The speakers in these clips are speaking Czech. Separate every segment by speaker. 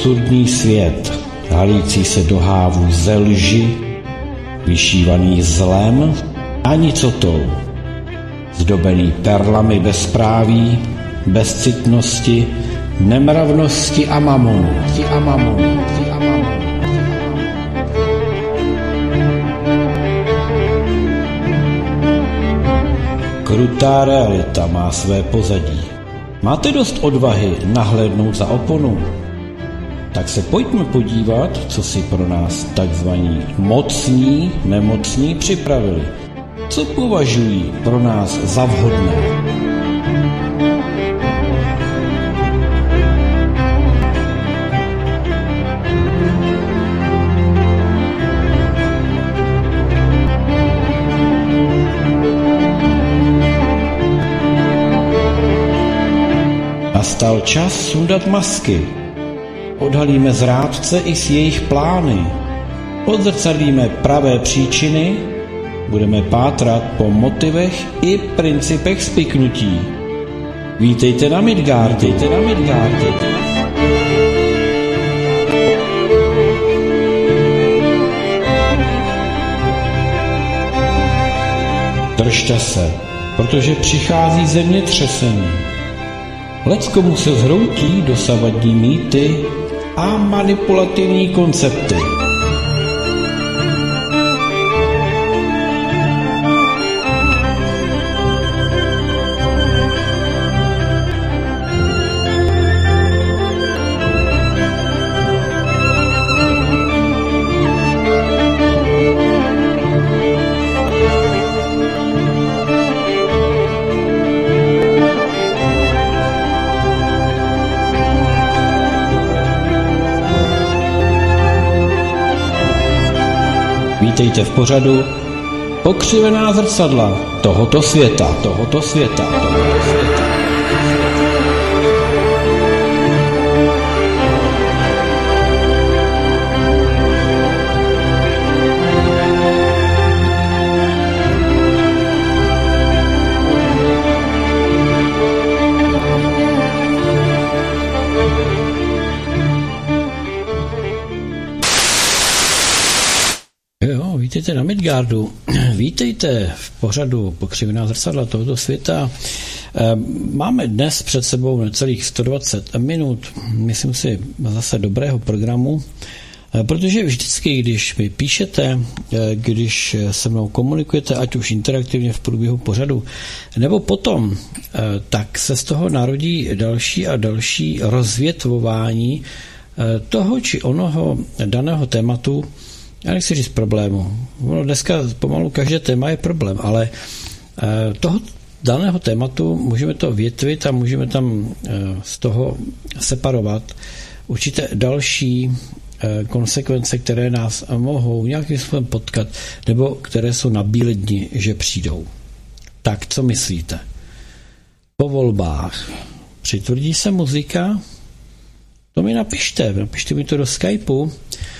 Speaker 1: absurdní svět, halící se do hávu ze lži, vyšívaný zlem a nicotou, zdobený perlami bezpráví, bezcitnosti, nemravnosti a mamonu. Krutá realita má své pozadí. Máte dost odvahy nahlédnout za oponu? Tak se pojďme podívat, co si pro nás takzvaní mocní, nemocní připravili. Co považují pro nás za vhodné? Nastal čas sundat masky. Odhalíme zrádce i s jejich plány. Odzrcadlíme pravé příčiny. Budeme pátrat po motivech i principech spiknutí. Vítejte na Midgardu. Držte se, protože přichází zemětřesení. Leckomu se zhroutí dosavadní mýty a manipulativní koncepty. Vítejte v pořadu Pokřivená zrcadla tohoto světa. Vítejte na Midgardu, vítejte v pořadu Pokřivená zrcadla tohoto světa. Máme dnes před sebou necelých 120 minut, myslím si, zase dobrého programu, protože vždycky, když mi píšete, když se mnou komunikujete, ať už interaktivně v průběhu pořadu, nebo potom, tak se z toho narodí další a další rozvětvování toho či onoho daného tématu. Já nechci říct problému. Dneska pomalu každé téma je problém, ale toho daného tématu můžeme to větvit a můžeme tam z toho separovat určité další konsekvence, které nás mohou nějakým způsobem potkat, nebo které jsou na bíledni, že přijdou. Tak, co myslíte? Po volbách přitvrdí se muzika? To mi napište mi to do Skypeu.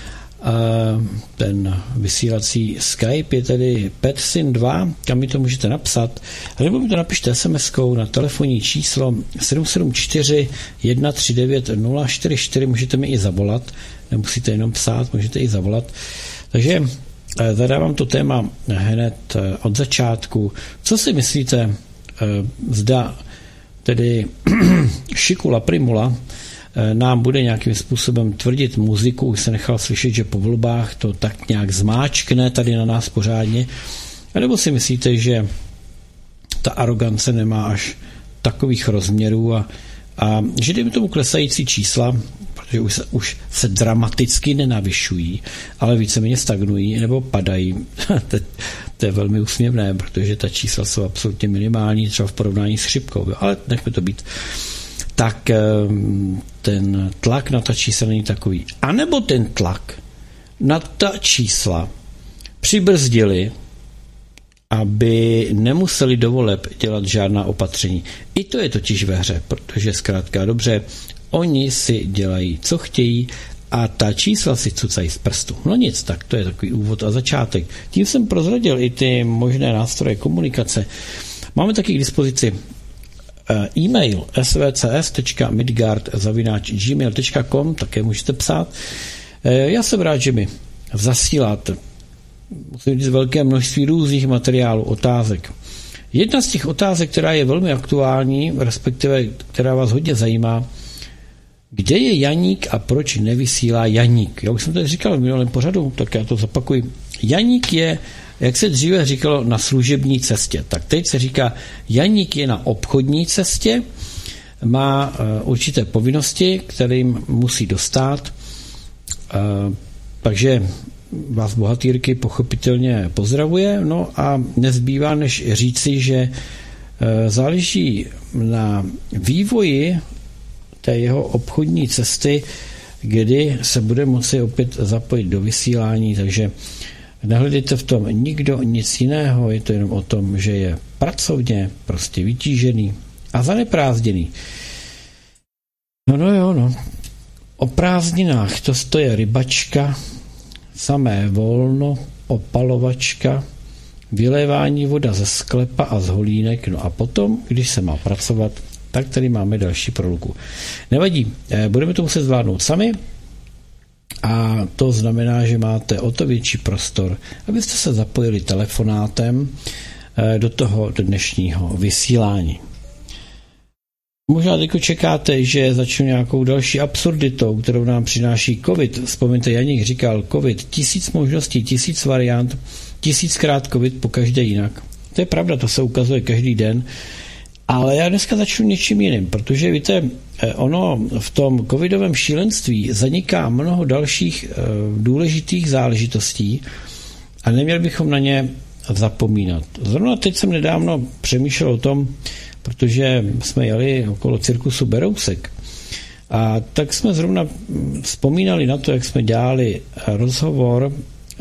Speaker 1: Ten vysílací Skype je tedy Petsin2, kam mi to můžete napsat, nebo mi to napište SMS-kou na telefonní číslo 774 139 044, můžete mi i zavolat, nemusíte jenom psát, můžete i zavolat. Takže zadávám to téma hned od začátku. Co si myslíte, zda tedy Šikula Primula nám bude nějakým způsobem tvrdit muziku, už se nechal slyšet, že po volbách to tak nějak zmáčkne tady na nás pořádně, nebo si myslíte, že ta arogance nemá až takových rozměrů a že dejme tomu klesající čísla, protože už se dramaticky nenavyšují, ale víceméně stagnují nebo padají. To je velmi úsměvné, protože ta čísla jsou absolutně minimální, třeba v porovnání s chřipkou, ale nechme to být. Tak ten tlak na ta čísla není takový. A nebo ten tlak na ta čísla přibrzdili, aby nemuseli do voleb dělat žádná opatření. I to je totiž ve hře, protože zkrátka dobře, oni si dělají, co chtějí a ta čísla si cucají z prstu. No nic, tak to je takový úvod a začátek. Tím jsem prozradil i ty možné nástroje komunikace. Máme taky k dispozici e-mail svcs.midgard@gmail.com, také můžete psát. Já jsem rád, že mi zasíláte, musím říct, velké množství různých materiálů, otázek. Jedna z těch otázek, která je velmi aktuální, respektive která vás hodně zajímá, kde je Janík a proč nevysílá Janík? Já už jsem to říkal v minulém pořadu, tak já to zopakuji. Janík je, jak se dříve říkalo, na služební cestě. Tak teď se říká, Janík je na obchodní cestě, má určité povinnosti, kterým musí dostát, takže vás bohatýrky pochopitelně pozdravuje, no a nezbývá než říci, že záleží na vývoji té jeho obchodní cesty, kdy se bude moci opět zapojit do vysílání, takže nehledejte v tom nikdo nic jiného, je to jenom o tom, že je pracovně prostě vytížený a zaneprázdněný. No. O prázdninách to je rybačka, samé volno, opalovačka, vylévání voda ze sklepa a z holínek, no a potom, když se má pracovat, tak tady máme další proluku. Nevadí, budeme to muset zvládnout sami a to znamená, že máte o to větší prostor, abyste se zapojili telefonátem do toho dnešního vysílání. Možná teď čekáte, že začnu nějakou další absurditou, kterou nám přináší COVID. Vzpomeňte, Janík říkal, COVID, 1000 možností, 1000 variant, 1000krát COVID, pokaždé jinak. To je pravda, to se ukazuje každý den, ale já dneska začnu něčím jiným, protože víte, ono v tom covidovém šílenství zaniká mnoho dalších důležitých záležitostí a neměli bychom na ně zapomínat. Zrovna teď jsem nedávno přemýšlel o tom, protože jsme jeli okolo cirkusu Berousek. A tak jsme zrovna vzpomínali na to, jak jsme dělali rozhovor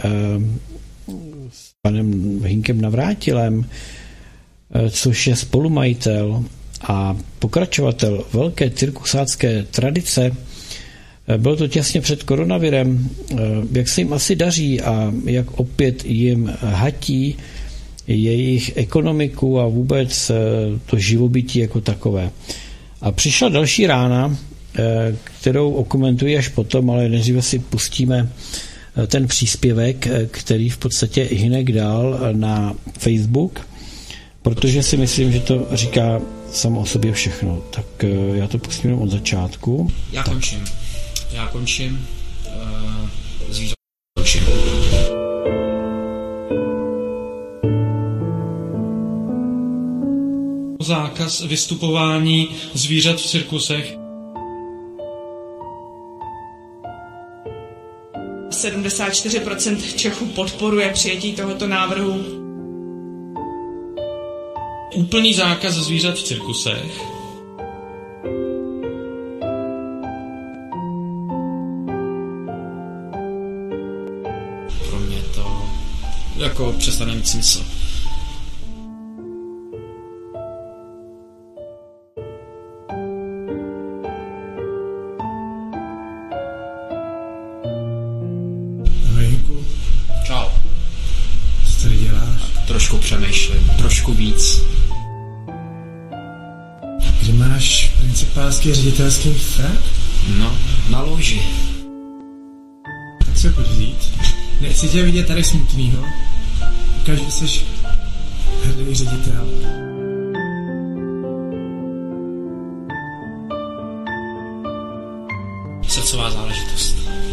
Speaker 1: s panem Hinkem Navrátilem, což je spolumajitel a pokračovatel velké cirkusácké tradice. Bylo to těsně před koronavirem, jak se jim asi daří a jak opět jim hatí jejich ekonomiku a vůbec to živobytí jako takové. A přišla další rána, kterou okomentuji až potom, ale nejdříve si pustíme ten příspěvek, který v podstatě Hinek dal na Facebook, protože si myslím, že to říká samo o sobě všechno. Tak já to pustím od začátku.
Speaker 2: Já končím. Zvířat končím.
Speaker 3: Zákaz vystupování zvířat v cirkusech.
Speaker 4: 74% Čechů podporuje přijetí tohoto návrhu.
Speaker 3: Úplný zákaz zvířat v cirkusech.
Speaker 2: Pro mě to jako přestane mít smysl. Čau.
Speaker 5: Co tady děláš?
Speaker 2: Trošku přemýšlím, trošku víc.
Speaker 5: Že máš principálský ředitelský frak?
Speaker 2: No, na loži.
Speaker 5: Tak se pojď vzít. Nechci tě vidět tady smutnýho. Ukáž, že jsi hrdý ředitel.
Speaker 2: Srdcová záležitost.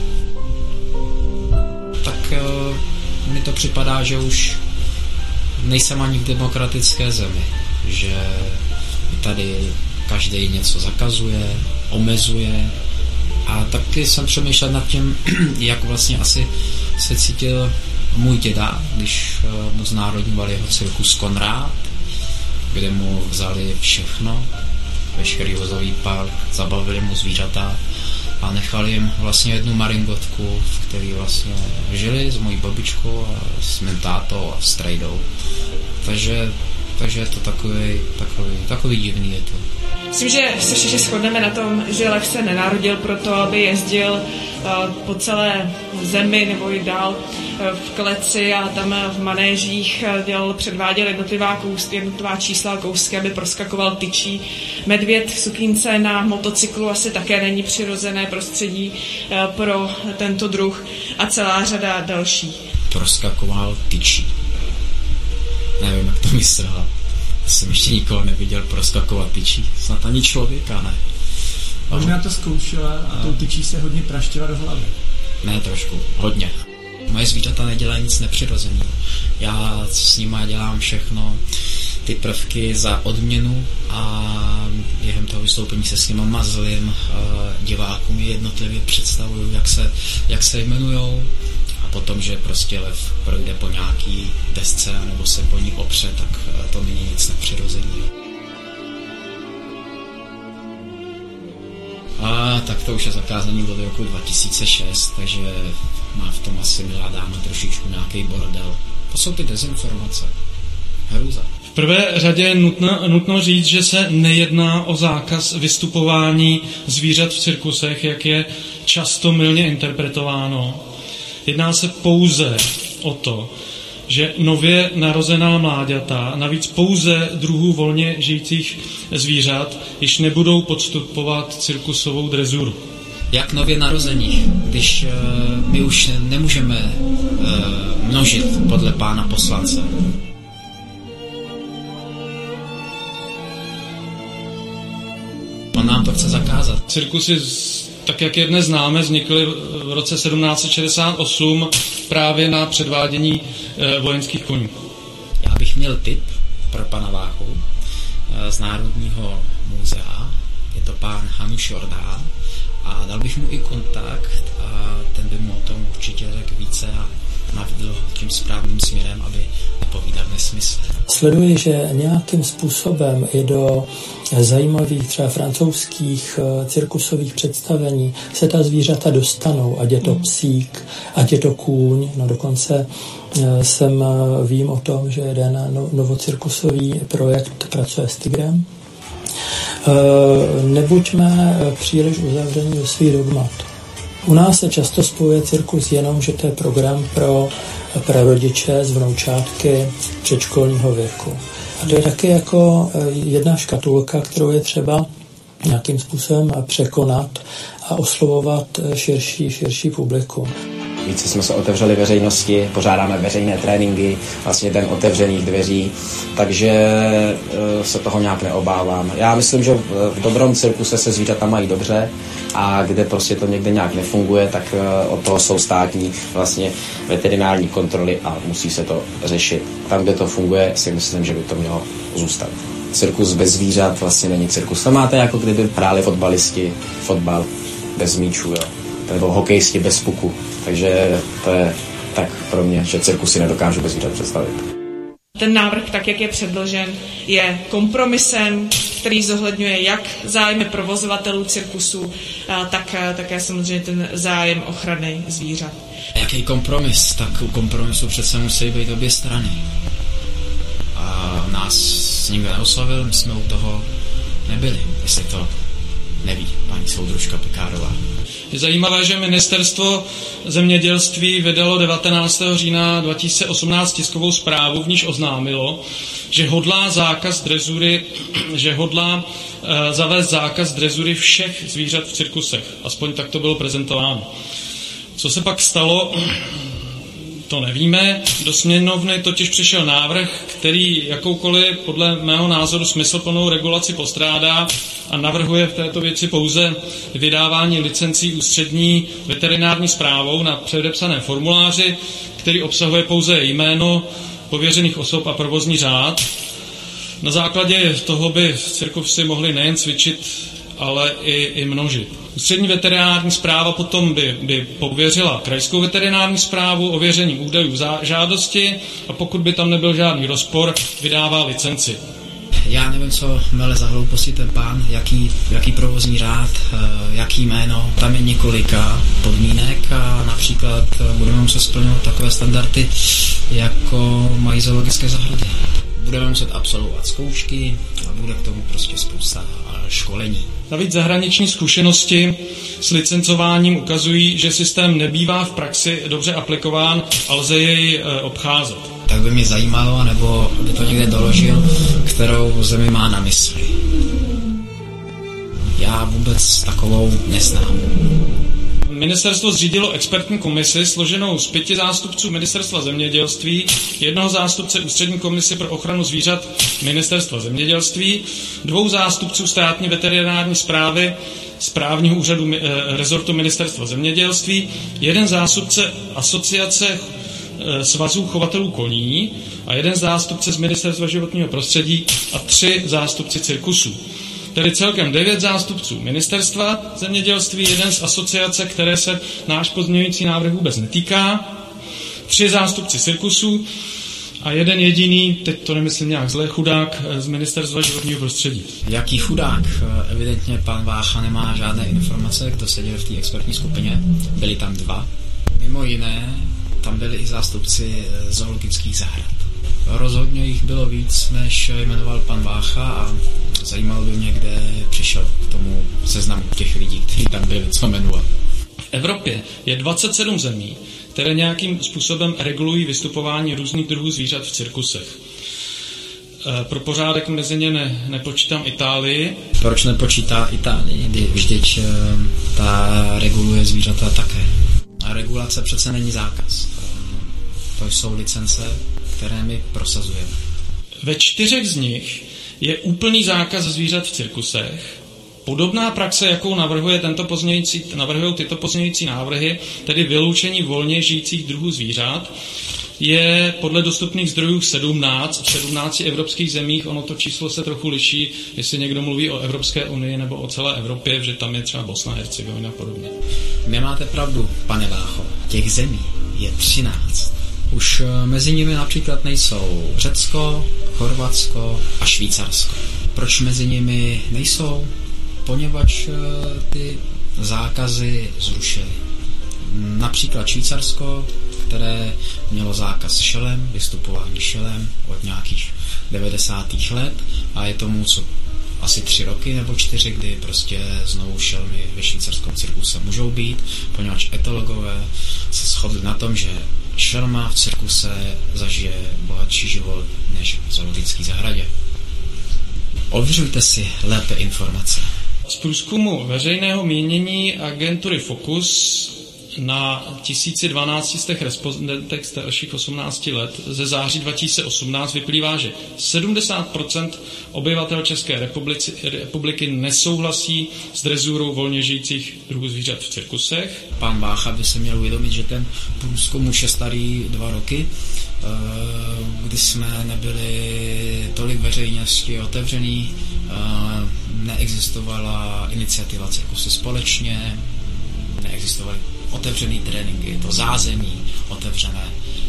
Speaker 2: Tak mi to připadá, že už nejsem ani v demokratické zemi. Že tady každý něco zakazuje, omezuje. A taky jsem přemýšlel nad tím, jak vlastně asi se cítil můj děda, když mu znárodňovali jeho cirkus Konrád, kde mu vzali všechno, veškerý vozový park, zabavili mu zvířata a nechali jim vlastně jednu maringotku, v který vlastně žili s mojí babičkou a s mým tátou a s trejdou. Takže Takže je to takový divný je to.
Speaker 4: Myslím, že se všichni shodneme na tom, že lev se nenarodil proto, aby jezdil po celé zemi nebo i dál v kleci a tam v manéžích předváděl jednotlivá čísla a kousky, aby proskakoval tyčí. Medvěd v sukínce na motocyklu asi také není přirozené prostředí pro tento druh a celá řada dalších.
Speaker 2: Proskakoval tyčí. Nevím, jak to myslel. Já jsem ještě nikoho neviděl proskakovat tyčí. Snad ani člověka, ne.
Speaker 5: Možná to zkoušela a tou tyčí se hodně praštila do hlavy.
Speaker 2: Ne, trošku. Hodně. Moje zvířata nedělají nic nepřirozeného. Já s nima dělám všechno, ty prvky za odměnu a během toho vystoupení se s nima mazlím. Divákům jednotlivě představuju, jak se jmenujou. A potom, že prostě lev projde po nějaký desce nebo se po ní opře, tak to není nic nepřirozeného. A tak to už je zakázaný od roku 2006, takže má v tom asi milá dáma trošičku nějaký bordel. To jsou ty dezinformace. Hrůza.
Speaker 3: V prvé řadě je nutno říct, že se nejedná o zákaz vystupování zvířat v cirkusech, jak je často mylně interpretováno. Jedná se pouze o to, že nově narozená mláďata, navíc pouze druhů volně žijících zvířat, již nebudou podstupovat cirkusovou drezuru.
Speaker 2: Jak nově narozených, když my už nemůžeme množit podle pána poslance. On nám to chce zakázat.
Speaker 3: Cirkusy, tak jak je dnes známe, vznikly v roce 1768 právě na předvádění vojenských koní.
Speaker 2: Já bych měl tip pro pana Váchu z Národního muzea. Je to pán Hanuš Jordán a dal bych mu i kontakt a ten by mu o tom určitě řekl více a navedl tím správným směrem, aby nepovídal nesmysl.
Speaker 6: Sleduji, že nějakým způsobem i do zajímavých třeba francouzských cirkusových představení se ta zvířata dostanou, ať je to psík, ať je to kůň, no dokonce vím o tom, že jeden novocirkusový projekt pracuje s tigrem. Nebuďme příliš uzavření do svých dogmat. U nás se často spojuje cirkus jenom, že to je program pro prarodiče z vnoučátky předškolního věku. A to je taky jako jedna škatulka, kterou je třeba nějakým způsobem překonat a oslovovat širší publikum.
Speaker 7: Více jsme se otevřeli veřejnosti, pořádáme veřejné tréninky, vlastně den otevřených dveří, takže se toho nějak neobávám. Já myslím, že v dobrém cirkuse se zvířata mají dobře a kde prostě to někde nějak nefunguje, tak od toho jsou státní vlastně veterinární kontroly a musí se to řešit. Tam, kde to funguje, si myslím, že by to mělo zůstat. Cirkus bez zvířat vlastně není cirkus. To máte jako kdyby hráli fotbalisti, fotbal bez míčů, jo. Nebo hokejisti bez puku. Takže to je tak pro mě, že cirkusy nedokážu bez zvířat představit.
Speaker 4: Ten návrh, tak jak je předložen, je kompromisem, který zohledňuje jak zájmy provozovatelů cirkusů, tak také samozřejmě ten zájem ochrany zvířat.
Speaker 2: Jaký kompromis? Tak u kompromisu přece musí být obě strany. A nás nikdo neoslavil, my jsme u toho nebyli, jestli to neví paní soudružka Pekárová.
Speaker 3: Je zajímavé, že Ministerstvo zemědělství vydalo 19. října 2018 tiskovou zprávu, v níž oznámilo, že hodlá zavést zákaz drezury všech zvířat v cirkusech. Aspoň tak to bylo prezentováno. Co se pak stalo, to nevíme. Do sněmovny totiž přišel návrh, který jakoukoliv podle mého názoru smysluplnou regulaci postrádá a navrhuje v této věci pouze vydávání licencí ústřední veterinární správou na předepsaném formuláři, který obsahuje pouze jméno pověřených osob a provozní řád. Na základě toho by cirkusy mohly nejen cvičit, ale i množit. Ústřední veterinární správa potom by pověřila krajskou veterinární správu ověřením údajů v žádosti a pokud by tam nebyl žádný rozpor, vydává licenci.
Speaker 2: Já nevím, co mele za hlouposti ten pán, jaký provozní řád, jaký jméno, tam je několika podmínek a například budeme muset splňovat takové standardy, jako mají zoologické zahrady. Budeme muset absolvovat zkoušky a bude k tomu prostě spousta školení.
Speaker 3: Navíc zahraniční zkušenosti s licencováním ukazují, že systém nebývá v praxi dobře aplikován a lze jej obcházet.
Speaker 2: Tak by mě zajímalo, nebo by to někde doložil, kterou zemi má na mysli. Já vůbec takovou neznám.
Speaker 3: Ministerstvo zřídilo expertní komisi složenou z 5 zástupců Ministerstva zemědělství, 1 zástupce Ústřední komise pro ochranu zvířat Ministerstva zemědělství, 2 zástupců státní veterinární správy správního úřadu rezortu Ministerstva zemědělství, 1 zástupce asociace svazů chovatelů koní a 1 zástupce z Ministerstva životního prostředí a 3 zástupci cirkusů. Tedy celkem 9 zástupců Ministerstva zemědělství, 1 z asociace, které se náš pozměňující návrh vůbec netýká, 3 zástupci cirkusů a 1 jediný, teď to nemyslím nějak zle, chudák z Ministerstva životního prostředí.
Speaker 2: Jaký chudák? Evidentně pan Vácha nemá žádné informace, kdo seděl v té expertní skupině. Byli tam 2. Mimo jiné, tam byli i zástupci zoologických zahrad. Rozhodně jich bylo víc, než jmenoval pan Vácha a zajímalo by mě, kde přišel k tomu seznamu těch lidí, kteří tam byli, co jmenoval.
Speaker 3: V Evropě je 27 zemí, které nějakým způsobem regulují vystupování různých druhů zvířat v cirkusech. Pro pořádek mezi ně nepočítám Itálii.
Speaker 2: Proč nepočítá Itálii? Vždyť ta reguluje zvířata také. A regulace přece není zákaz. To jsou licence, které my prosazujeme.
Speaker 3: Ve 4 z nich je úplný zákaz zvířat v cirkusech. Podobná praxe, jakou navrhují tyto pozměňující návrhy, tedy vyloučení volně žijících druhů zvířat, je podle dostupných zdrojů 17 v 17 evropských zemích. Ono to číslo se trochu liší, jestli někdo mluví o Evropské unii nebo o celé Evropě, že tam je třeba Bosna, Hercegovina a podobně.
Speaker 2: Nemáte pravdu, pane Vácho. Těch zemí je 13. Už mezi nimi například nejsou Řecko, Chorvatsko a Švýcarsko. Proč mezi nimi nejsou? Poněvadž ty zákazy zrušily. Například Švýcarsko, které mělo zákaz šelem, vystupování šelem od nějakých 90. let a je tomu asi 3 roky nebo 4, kdy prostě znovu šelmy ve švýcarském cirkuse můžou být, poněvadž etologové se shodli na tom, že šelma v cirkuse zažije bohatší život než v zoologické zahradě. Ověřujte si lépe informace.
Speaker 3: Z průzkumu veřejného mínění agentury Focus na 1012 respondentech starších 18 let ze září 2018 vyplývá, že 70% obyvatel České republiky nesouhlasí s drezurou volně žijících druhů zvířat v cirkusech.
Speaker 2: Pan Vácha by se měl uvědomit, že ten průzkum už je starý 2 roky, kdy jsme nebyli tolik veřejnosti otevřený, neexistovala iniciativa Cirkusy společně, neexistovaly otevřený tréninky, to zázemí otevřené.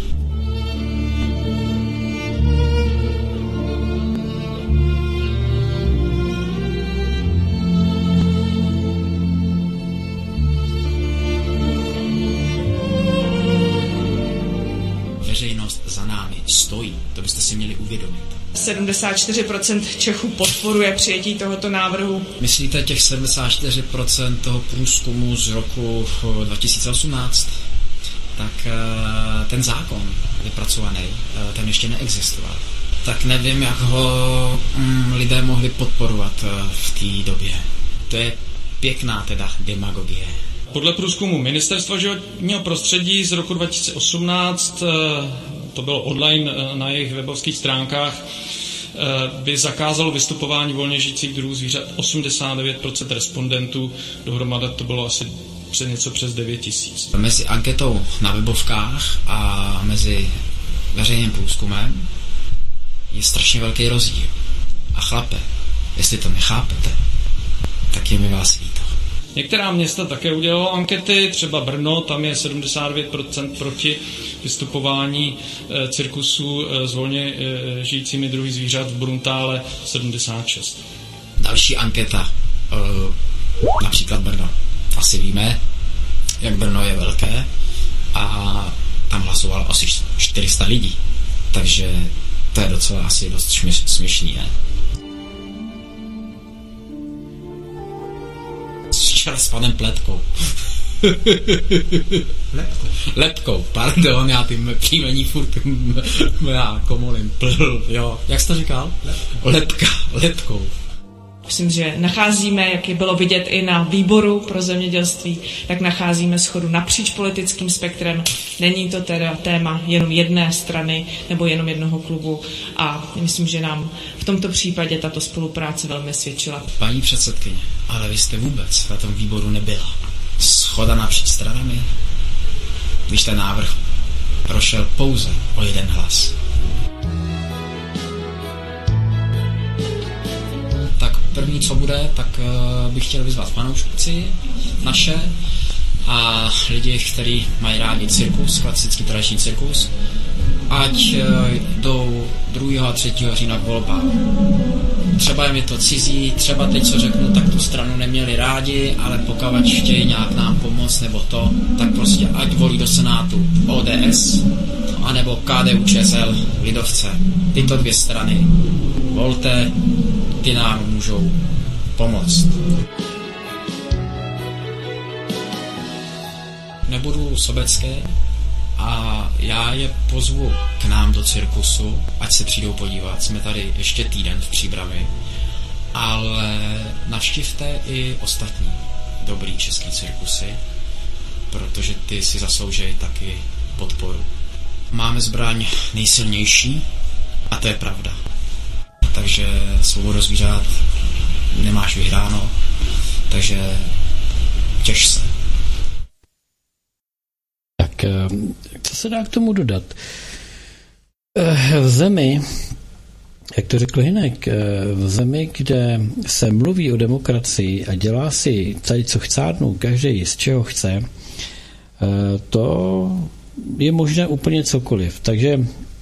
Speaker 2: Veřejnost za námi stojí, to byste si měli uvědomit.
Speaker 4: 74% Čechů podporuje přijetí tohoto návrhu.
Speaker 2: Myslíte těch 74% toho průzkumu z roku 2018? Tak ten zákon vypracovaný, ten ještě neexistoval. Tak nevím, jak ho lidé mohli podporovat v té době. To je pěkná teda demagogie.
Speaker 3: Podle průzkumu Ministerstva životního prostředí z roku 2018, to bylo online na jejich webovských stránkách, by zakázalo vystupování volně žijících druhů zvířat 89% respondentů, dohromady to bylo asi něco přes 9 000.
Speaker 2: Mezi anketou na webovkách a mezi veřejným průzkumem je strašně velký rozdíl. A chlape, jestli to nechápete, tak je mi vás líto.
Speaker 3: Některá města také udělalo ankety, třeba Brno, tam je 79% proti vystupování cirkusů s volně žijícími druhy zvířat, v Bruntále 76%.
Speaker 2: Další anketa, například Brno. Asi víme, jak Brno je velké a tam hlasovalo asi 400 lidí. Takže To je docela asi dost směšný, ne? Včera s panem Pletkou. Lepkou, pardon, já ty příjmení furt já komolím, jo. Jak jsi to říkal? Lepkou.
Speaker 4: Myslím, že nacházíme, jak je bylo vidět i na výboru pro zemědělství, tak nacházíme shodu napříč politickým spektrem. Není to teda téma jenom jedné strany nebo jenom jednoho klubu a myslím, že nám v tomto případě tato spolupráce velmi svědčila.
Speaker 2: Paní předsedkyně, ale vy jste vůbec na tom výboru nebyla. Shoda napříč stranami, když ten návrh prošel pouze o 1 hlas. Tak první, co bude, tak bych chtěl vyzvat fanoušci naše a lidi, kteří mají rádi cirkus, klasický tradiční cirkus, ať jdou 2. a 3. října k volbám. Třeba je mi to cizí, třeba teď, co řeknu, tak tu stranu neměli rádi, ale pokud chtějí nějak nám pomoct nebo to, tak prostě ať volí do Senátu ODS, anebo KDU-ČSL, lidovce. Tyto 2 strany volte, ty nám můžou pomoct. Nebudu sobecké a já je pozvu k nám do cirkusu, ať se přijdou podívat. Jsme tady ještě týden v Příbrami, ale navštivte i ostatní dobrý český cirkusy, protože ty si zasloužejí taky podporu. Máme zbraň nejsilnější a to je pravda. Takže svobodu zvířat nemáš vyhráno, takže těš se.
Speaker 1: Tak, co se dá k tomu dodat? V zemi, jak to řekl Hynek, v zemi, kde se mluví o demokracii a dělá si tady, co chcádnu, každý z čeho chce, to je možné úplně cokoliv. Takže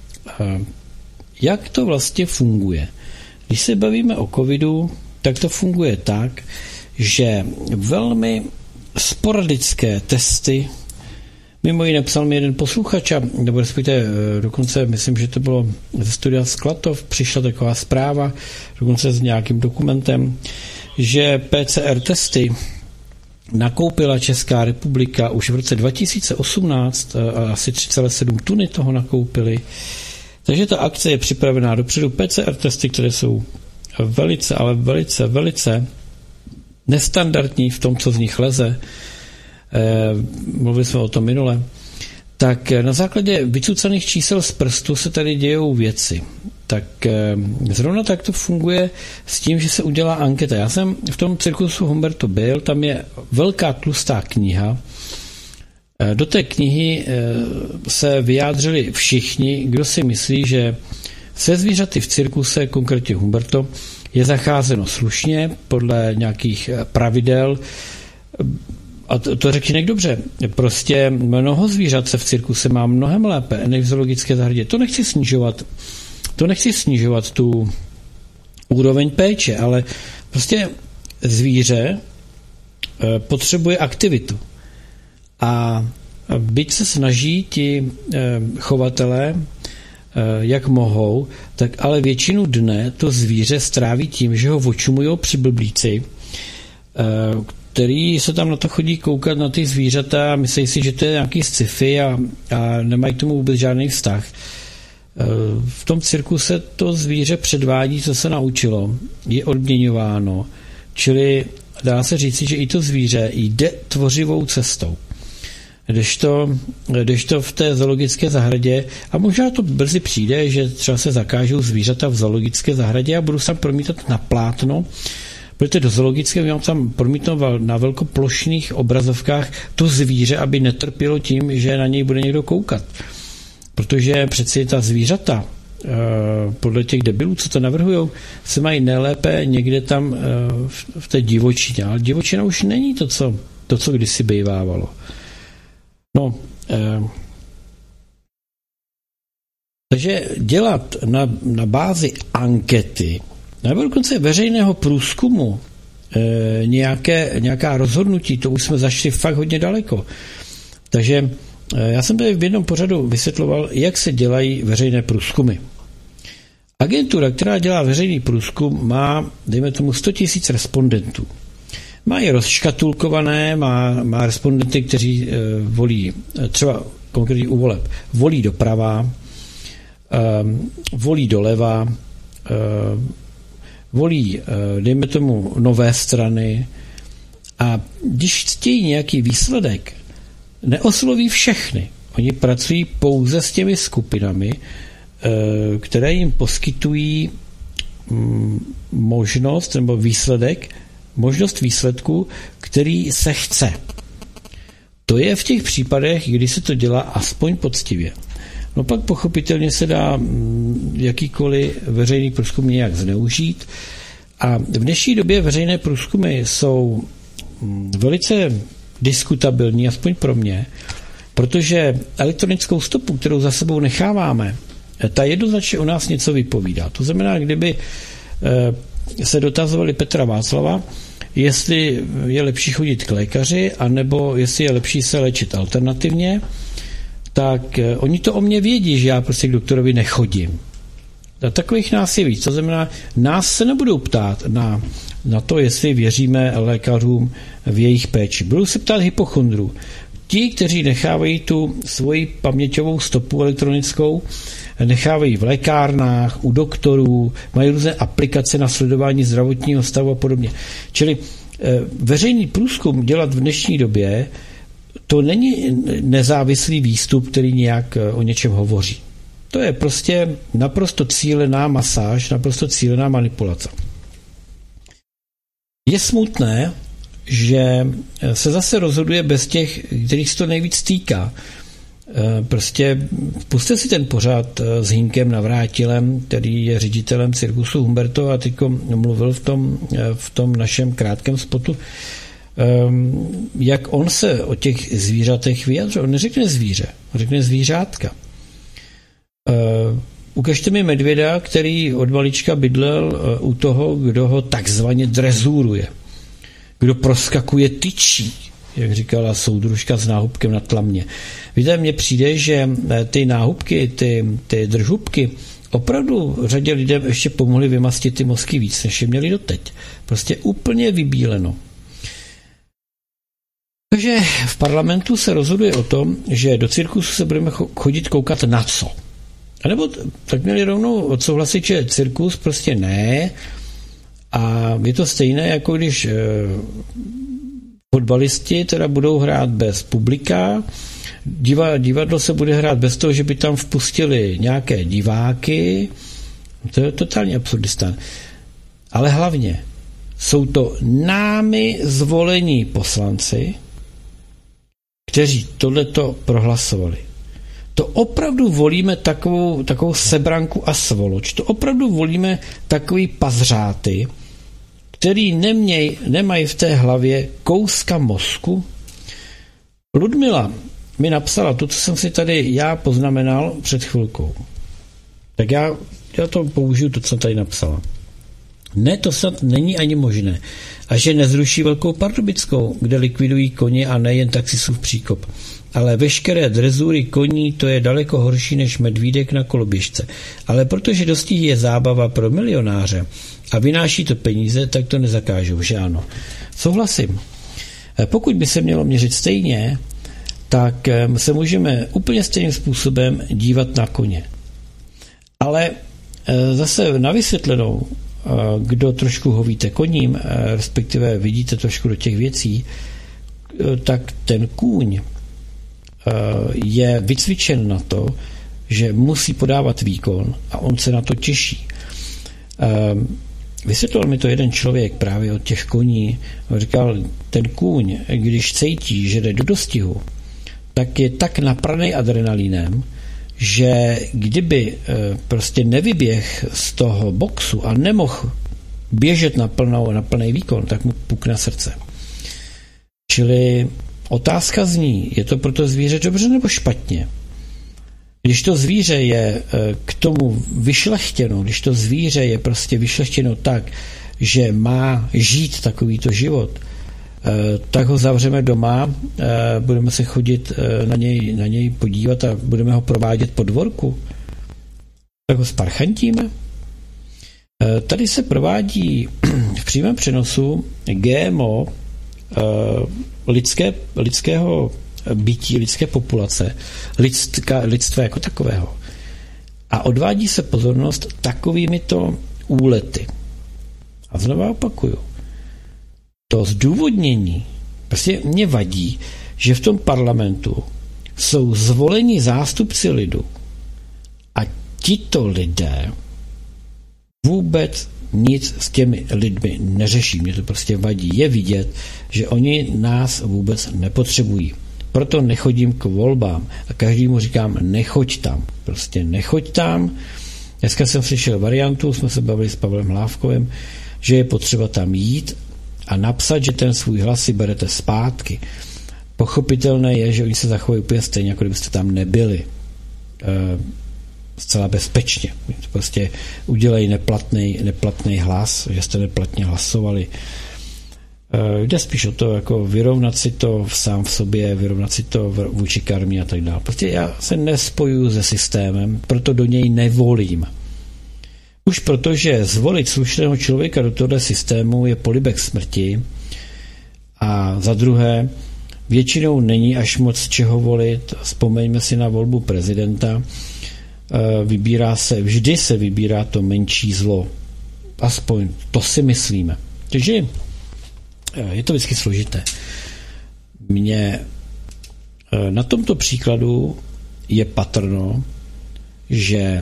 Speaker 1: jak to vlastně funguje? Když se bavíme o covidu, tak to funguje tak, že velmi sporadické testy, mimo jiné psal mi jeden posluchač, nebo respektive dokonce, myslím, že to bylo ze studia Sklatov, přišla taková zpráva, dokonce s nějakým dokumentem, že PCR testy nakoupila Česká republika už v roce 2018, asi 3,7 tuny toho nakoupili. Takže ta akce je připravená dopředu. PCR testy, které jsou velice, ale velice nestandardní v tom, co z nich leze, mluvili jsme o tom minule, tak na základě vycucaných čísel z prstu se tady dějou věci. Tak zrovna tak to funguje s tím, že se udělá anketa. Já jsem v tom cirkusu Humberto byl, tam je velká tlustá kniha. Do té knihy se vyjádřili všichni, kdo si myslí, že se zvířaty v cirkuse, konkrétně Humberto, je zacházeno slušně podle nějakých pravidel. A to řekl Hynek dobře. Prostě mnoho zvířat se v cirkuse má mnohem lépe než v zoologické zahradě. To nechci snižovat tu úroveň péče, ale prostě zvíře potřebuje aktivitu. A byť se snaží ti chovatelé, jak mohou, tak ale většinu dne to zvíře stráví tím, že ho očumujou přiblblíci, který se tam na to chodí koukat na ty zvířata a myslí si, že to je nějaký sci-fi a nemají k tomu vůbec žádný vztah. V tom cirkuse to zvíře předvádí, co se naučilo, je odměňováno, čili dá se říci, že i to zvíře jde tvořivou cestou. Kdežto v té zoologické zahradě, a možná to brzy přijde, že třeba se zakážou zvířata v zoologické zahradě a budu se tam promítat na plátno, protože do zoologické mám tam promítnout na velkoplošných obrazovkách to zvíře, aby netrpělo tím, že na něj bude někdo koukat. Protože přeci ta zvířata, podle těch debilů, co to navrhujou, se mají nejlépe někde tam v té divočině. Ale divočina už není to, co kdysi bývávalo. No, takže dělat na bázi ankety nebo dokonce veřejného průzkumu nějaká rozhodnutí, to už jsme zašli fakt hodně daleko. Takže já jsem tady v jednom pořadu vysvětloval, jak se dělají veřejné průzkumy. Agentura, která dělá veřejný průzkum, má, dejme tomu, 100 000 respondentů. Má je rozškatulkované, má respondenty, kteří volí, třeba konkrétně u voleb, volí doprava, volí doleva, volí, dejme tomu, nové strany, a když chtějí nějaký výsledek, neosloví všechny. Oni pracují pouze s těmi skupinami, které jim poskytují možnost nebo možnost výsledku, který se chce. To je v těch případech, kdy se to dělá aspoň poctivě. No pak pochopitelně se dá jakýkoliv veřejný průzkum nějak zneužít, a v dnešní době veřejné průzkumy jsou velice diskutabilní, aspoň pro mě, protože elektronickou stopu, kterou za sebou necháváme, ta jednoznačně o nás něco vypovídá. To znamená, kdyby se dotazovali Petra Václava, jestli je lepší chodit k lékaři, anebo jestli je lepší se léčit alternativně, tak oni to o mě vědí, že já prostě k doktorovi nechodím. A takových nás je víc. To znamená, nás se nebudou ptát na to, jestli věříme lékařům v jejich péči. Budou se ptát hypochondrů. Ti, kteří nechávají tu svoji paměťovou stopu elektronickou, nechávají v lékárnách, u doktorů, mají různé aplikace na sledování zdravotního stavu a podobně. Čili veřejný průzkum dělat v dnešní době, to není nezávislý výstup, který nějak o něčem hovoří. To je prostě naprosto cílená masáž, naprosto cílená manipulace. Je smutné, že se zase rozhoduje bez těch, kterých se to nejvíc týká. Prostě puste si ten pořad s Hynkem Navrátilem, který je ředitelem cirkusu Humberto a teďko mluvil v tom našem krátkém spotu, jak on se o těch zvířatech vyjadřuje. On neřekne zvíře, on řekne zvířátka. Ukažte mi medvěda, který od malička bydlel u toho, kdo ho takzvaně drezuruje, kdo proskakuje tyčí, jak říkala soudružka s náhubkem na tlamě. Víte, mně přijde, že ty náhubky, ty držhubky opravdu řadě lidem ještě pomohly vymastit ty mozky víc, než je měli doteď. Prostě úplně vybíleno. Takže v parlamentu se rozhoduje o tom, že do cirkusu se budeme chodit koukat na co. A nebo tak měli rovnou odsouhlasit, že cirkus prostě ne, a je to stejné, jako když fotbalisti teda budou hrát bez publika, divadlo se bude hrát bez toho, že by tam vpustili nějaké diváky. To je totální absurdistán. Ale hlavně jsou to námi zvolení poslanci, kteří tohleto prohlasovali. To opravdu volíme takovou sebranku a svoloč. To opravdu volíme takový pazřáty, který nemají v té hlavě kouska mozku. Ludmila mi napsala to, co jsem si tady já poznamenal před chvilkou. Tak já to použiju, to, co jsem tady napsala. Ne, to snad není ani možné. A že nezruší Velkou Pardubickou, kde likvidují koně a nejen taxisův příkop. Ale veškeré drezury koní, to je daleko horší než medvídek na koloběžce. Ale protože dostih je zábava pro milionáře a vynáší to peníze, tak to nezakážou, že ano. Souhlasím. Pokud by se mělo měřit stejně, tak se můžeme úplně stejným způsobem dívat na koně. Ale zase na vysvětlenou, kdo trošku hovíte koním, respektive vidíte trošku do těch věcí, tak ten kůň je vycvičen na to, že musí podávat výkon a on se na to těší. Vysvětloval mi to jeden člověk právě od těch koní. Říkal, ten kůň, když cítí, že jde do dostihu, tak je tak napraný adrenalínem, že kdyby prostě nevyběh z toho boxu a nemohl běžet na plný výkon, tak mu pukne srdce. Čili otázka zní, je to pro to zvíře dobře nebo špatně? Když to zvíře je k tomu vyšlechtěno, když to zvíře je prostě vyšlechtěno tak, že má žít takovýto život, tak ho zavřeme doma, budeme se chodit na něj podívat a budeme ho provádět po dvorku. Tak ho sparchantíme? Tady se provádí v přímém přenosu GMO lidského bytí, lidské populace, lidstva jako takového. A odvádí se pozornost takovýmito úlety. A znova opakuju. To zdůvodnění, prostě mě vadí, že v tom parlamentu jsou zvoleni zástupci lidu a tito lidé vůbec nic s těmi lidmi neřeší. Mě to prostě vadí. Je vidět, že oni nás vůbec nepotřebují. Proto nechodím k volbám a každému říkám, nechoď tam. Prostě nechoď tam. Dneska jsem slyšel variantu, jsme se bavili s Pavlem Hlávkovým, že je potřeba tam jít a napsat, že ten svůj hlas si berete zpátky. Pochopitelné je, že oni se zachovají úplně stejně, jako kdybyste tam nebyli. Zcela bezpečně. Prostě udělají neplatný hlas, že jste neplatně hlasovali. Jde spíš o to, jako vyrovnat si to sám v sobě, vyrovnat si to vůči karmě a tak dále. Prostě já se nespojuju se systémem, proto do něj nevolím. Už protože zvolit slušného člověka do tohoto systému je polibek smrti a za druhé většinou není až moc čeho volit. Vzpomeňme si na volbu prezidenta. Vždy se vybírá to menší zlo. Aspoň to si myslíme. Takže je to vždycky složité. Mně na tomto příkladu je patrno, že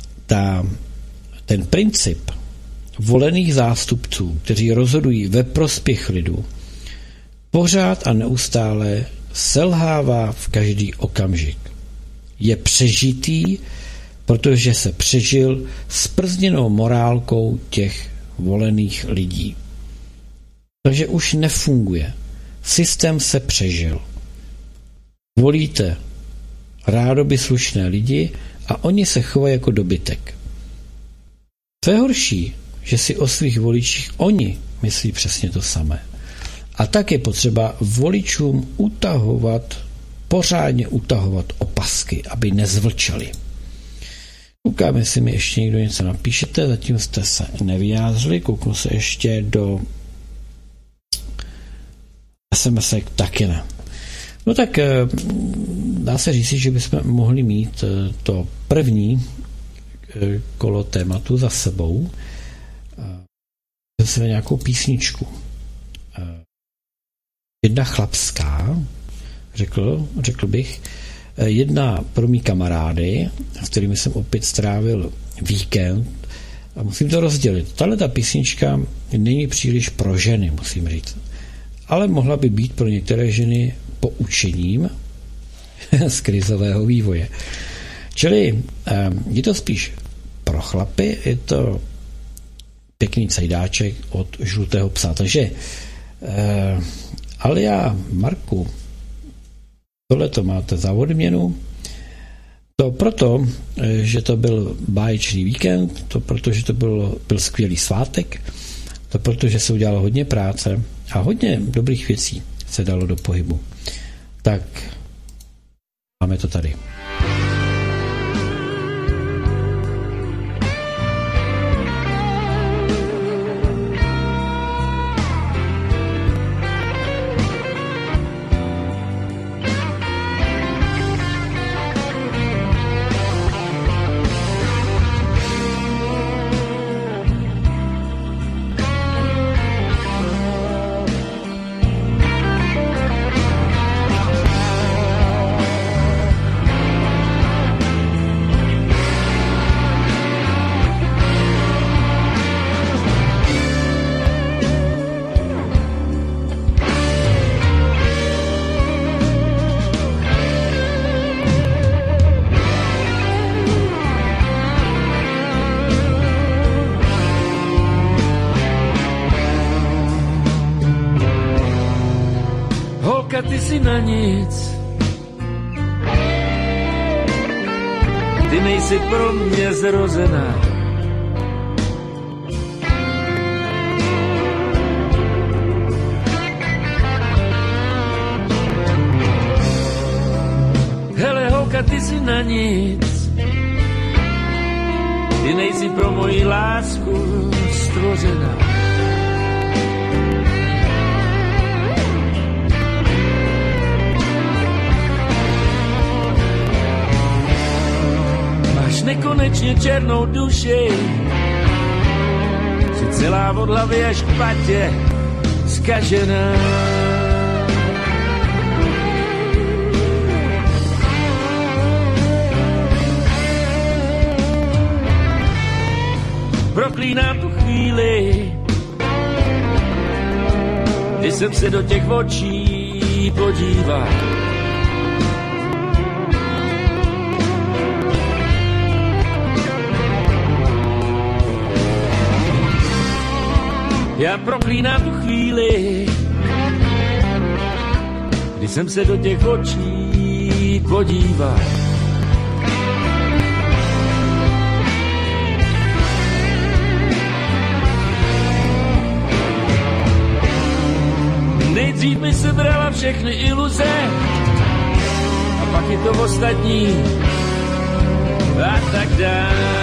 Speaker 1: ten princip volených zástupců, kteří rozhodují ve prospěch lidu, pořád a neustále selhává v každý okamžik. Je přežitý, protože se přežil sprzněnou morálkou těch volených lidí. Takže už nefunguje. Systém se přežil. Volíte rádoby slušné lidi a oni se chovají jako dobytek. Co je horší, že si o svých voličích oni myslí přesně to samé. A tak je potřeba voličům pořádně utahovat opasky, aby nezvlčali. Koukám, jestli mi ještě někdo něco napíšete, zatím jste se nevyjádřili, kouknu se ještě do SMS-ek, taky ne. No tak dá se říct, že bychom mohli mít to první kolo tématu za sebou. Zase nějakou písničku. Jedna chlapská, řekl bych, jedna pro mý kamarády, s kterými jsem opět strávil víkend a musím to rozdělit. Tahleta písnička není příliš pro ženy, musím říct. Ale mohla by být pro některé ženy poučením z krizového vývoje. Čili je to spíš pro chlapy, je to pěkný cajdáček od Žlutého psa. Takže Alia, Marku, tohle to máte za odměnu. To proto, že to byl báječný víkend, to proto, že to byl skvělý svátek, to proto, že se udělalo hodně práce a hodně dobrých věcí se dalo do pohybu. Tak máme to tady.
Speaker 8: Ty jsi na nic, ty nejsi pro mě zrozená. Hele holka, ty jsi na nic, ty nejsi pro moji lásku stvořená. Máš nekonečně černou duši, jsi celá od hlavy až k patě zkažená. Proklínám tu chvíli, kdy jsem se do těch očí podíval. Já proklínám tu chvíli, kdy jsem se do těch očí podíval. Nejdřív mi se brala všechny iluze a pak je to ostatní a tak dále.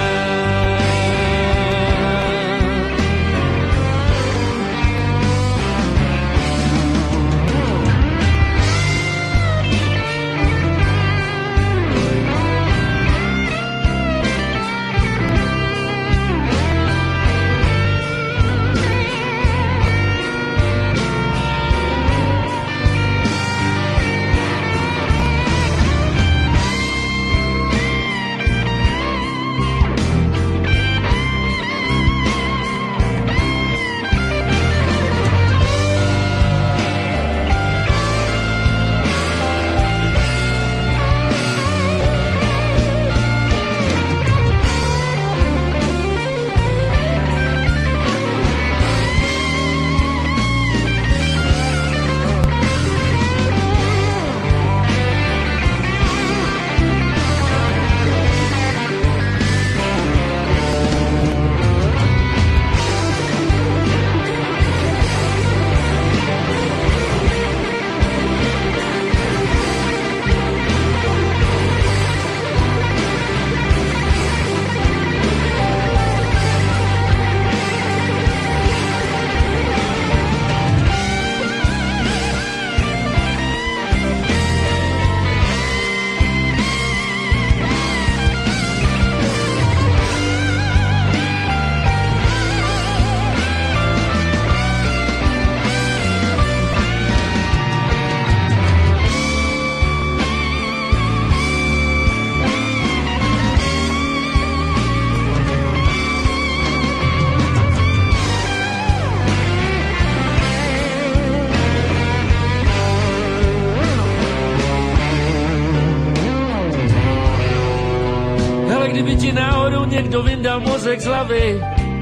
Speaker 8: Kdyby ti náhodou někdo vyndal mozek z hlavy,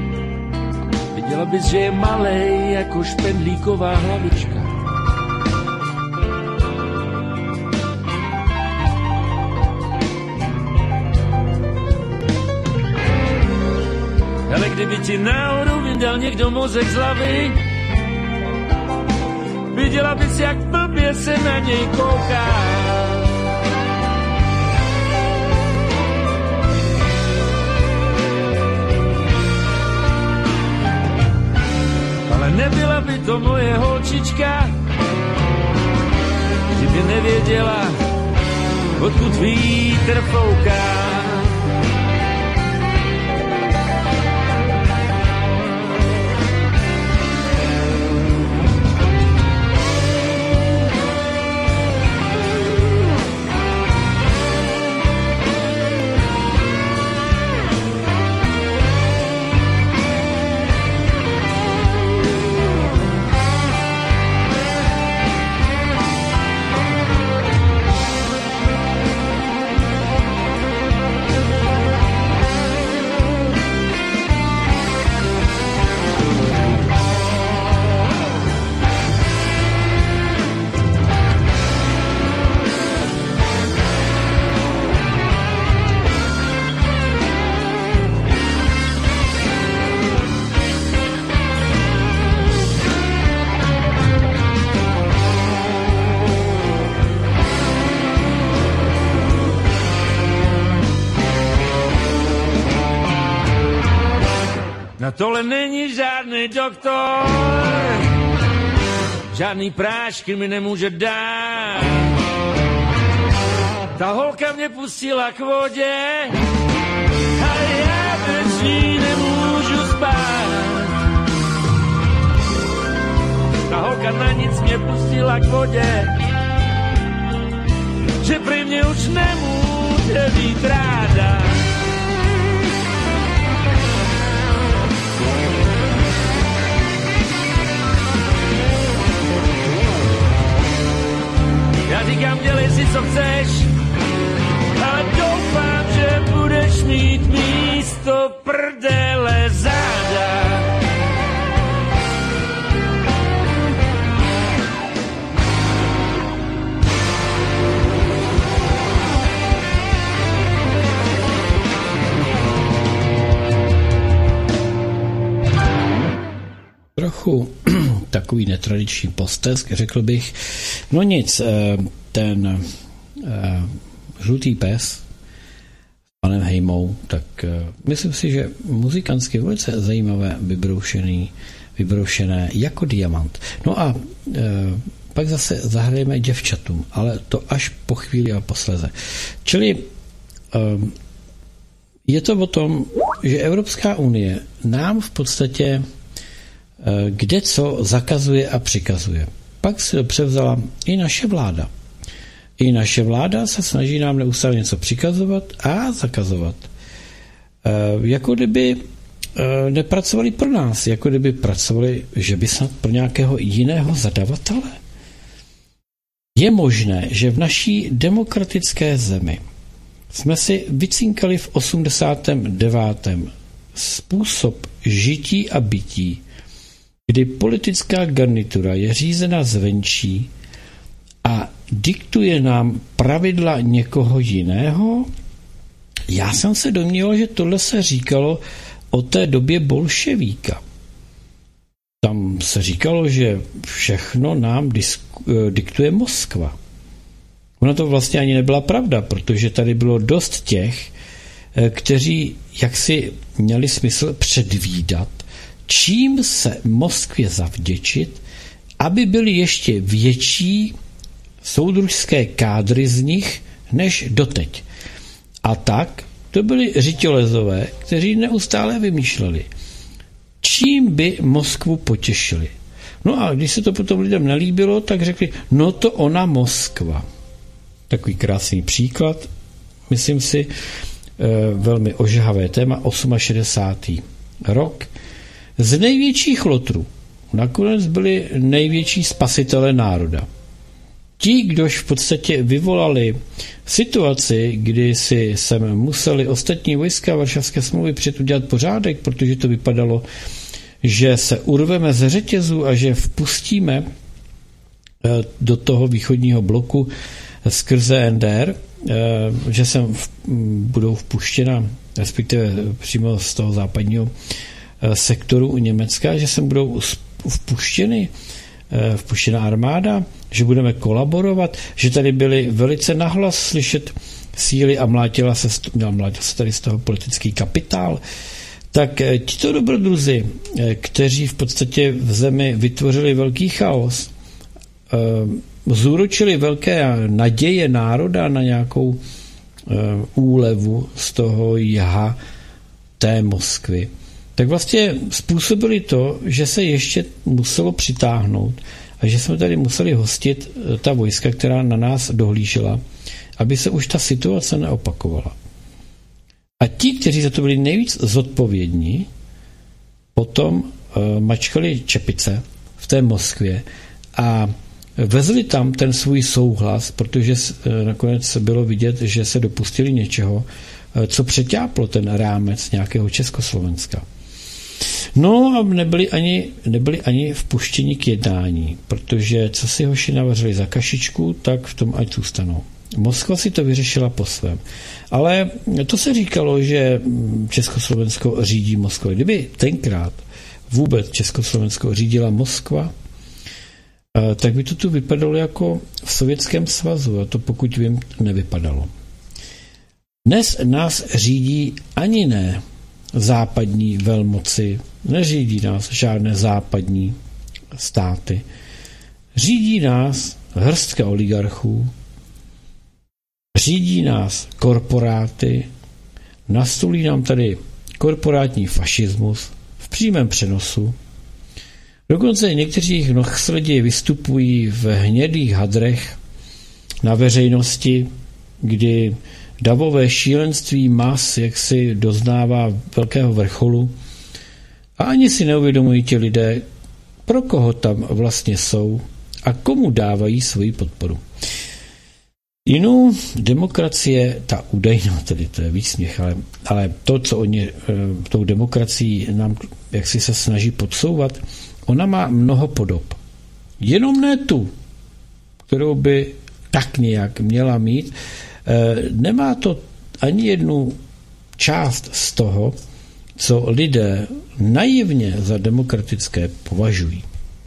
Speaker 8: viděla bys, že je malej jako špendlíková hlavička. Ale kdyby ti náhodou vyndal někdo mozek z hlavy, viděla bys, jak blbě se na něj kouká. Nebyla by to moje holčička, kdyby nevěděla, odkud vítr fouká. Na tohle není žádný doktor, žádný prášky mi nemůže dát. Ta holka mě pustila k vodě a já bez ní nemůžu spát. Ta holka na nic mě pustila k vodě, že prý mě už nemůže být ráda. Já říkám, dělej si, co chceš, ale doufám, že budeš mít místo prdele záda.
Speaker 1: Trochu takový netradiční postesk, řekl bych. No nic, ten žlutý pes s panem Hejmou, tak myslím si, že muzikantsky velice zajímavé, vybroušené jako diamant. No a pak zase zahrajeme děvčatům, ale to až po chvíli a posleze. Čili je to o tom, že Evropská unie nám v podstatě kde co zakazuje a přikazuje. Pak si to převzala i naše vláda. I naše vláda se snaží nám neustále něco přikazovat a zakazovat. Jako kdyby nepracovali pro nás, jako kdyby pracovali, že by snad pro nějakého jiného zadavatele. Je možné, že v naší demokratické zemi jsme si vycinkali v 89. způsob žití a bytí, kdy politická garnitura je řízena zvenčí a diktuje nám pravidla někoho jiného? Já jsem se domníval, že tohle se říkalo o té době bolševíka. Tam se říkalo, že všechno nám diktuje Moskva. Ona to vlastně ani nebyla pravda, protože tady bylo dost těch, kteří jaksi měli smysl předvídat, čím se Moskvě zavděčit, aby byly ještě větší soudružské kádry z nich než doteď. A tak to byli řiťolezové, kteří neustále vymýšleli, čím by Moskvu potěšili. No a když se to potom lidem nelíbilo, tak řekli, no to ona Moskva. Takový krásný příklad, myslím si, velmi ožehavé téma, 68. rok. Z největších lotrů nakonec byli největší spasitelé národa. Ti, kdož v podstatě vyvolali situaci, kdy si sem museli ostatní vojska Varšavské smlouvy přijet udělat pořádek, protože to vypadalo, že se urveme ze řetězu a že vpustíme do toho východního bloku skrze NDR, že sem budou vpuštěna, respektive přímo z toho západního sektoru u Německa, že sem budou vpuštěna armáda, že budeme kolaborovat, že tady byly velice nahlas slyšet síly a mlátila se tady z toho politický kapitál. Tak tito dobrodruzi, kteří v podstatě v zemi vytvořili velký chaos, zúročili velké naděje národa na nějakou úlevu z toho jaha té Moskvy, tak vlastně způsobili to, že se ještě muselo přitáhnout a že jsme tady museli hostit ta vojska, která na nás dohlížela, aby se už ta situace neopakovala. A ti, kteří za to byli nejvíc zodpovědní, potom mačkali čepice v té Moskvě a vezli tam ten svůj souhlas, protože nakonec bylo vidět, že se dopustili něčeho, co ten rámec nějakého Československa. No a nebyli ani vpuštěni k jednání, protože co si hoši navařili za kašičku, tak v tom ať zůstanou. Moskva si to vyřešila po svém. Ale to se říkalo, že Československo řídí Moskva. Kdyby tenkrát vůbec Československo řídila Moskva, tak by to tu vypadalo jako v Sovětském svazu, a to pokud vím, nevypadalo. Dnes nás řídí ani ne západní velmoci, neřídí nás žádné západní státy. Řídí nás hrstka oligarchů, řídí nás korporáty, nastolí nám tady korporátní fašismus v přímém přenosu. Dokonce někteří jich nohsledě vystupují v hnědých hadrech na veřejnosti, kdy davové šílenství mas jaksi doznává velkého vrcholu a ani si neuvědomují ti lidé, pro koho tam vlastně jsou a komu dávají svoji podporu. Jinou demokracie, ta údajná, tedy to je výsměch, ale to, co oni tou demokracií nám jaksi se snaží podsouvat, ona má mnoho podob. Jenom ne tu, kterou by tak nějak měla mít. Nemá to ani jednu část z toho, co lidé naivně za demokratické považují.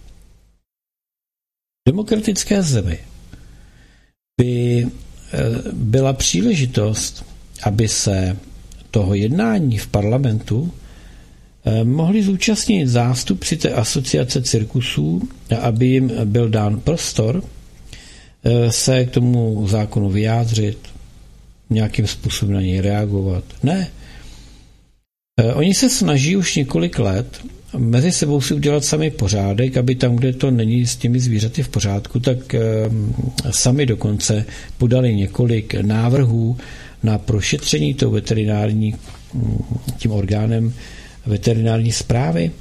Speaker 1: Demokratické zemi by byla příležitost, aby se toho jednání v parlamentu mohli zúčastnit zástupci té asociace cirkusů, aby jim byl dán prostor se k tomu zákonu vyjádřit, nějakým způsobem na něj reagovat. Ne. Oni se snaží už několik let mezi sebou si udělat sami pořádek, aby tam, kde to není s těmi zvířaty v pořádku, tak sami dokonce podali několik návrhů na prošetření tou veterinární, tím orgánem veterinární správy.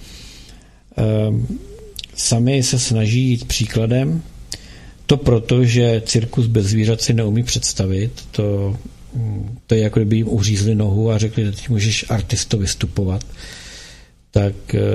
Speaker 1: Sami se snaží jít příkladem. To proto, že cirkus bez zvířat si neumí představit. To je jako kdyby jim uřízli nohu a řekli, že teď můžeš artisto vystupovat. Tak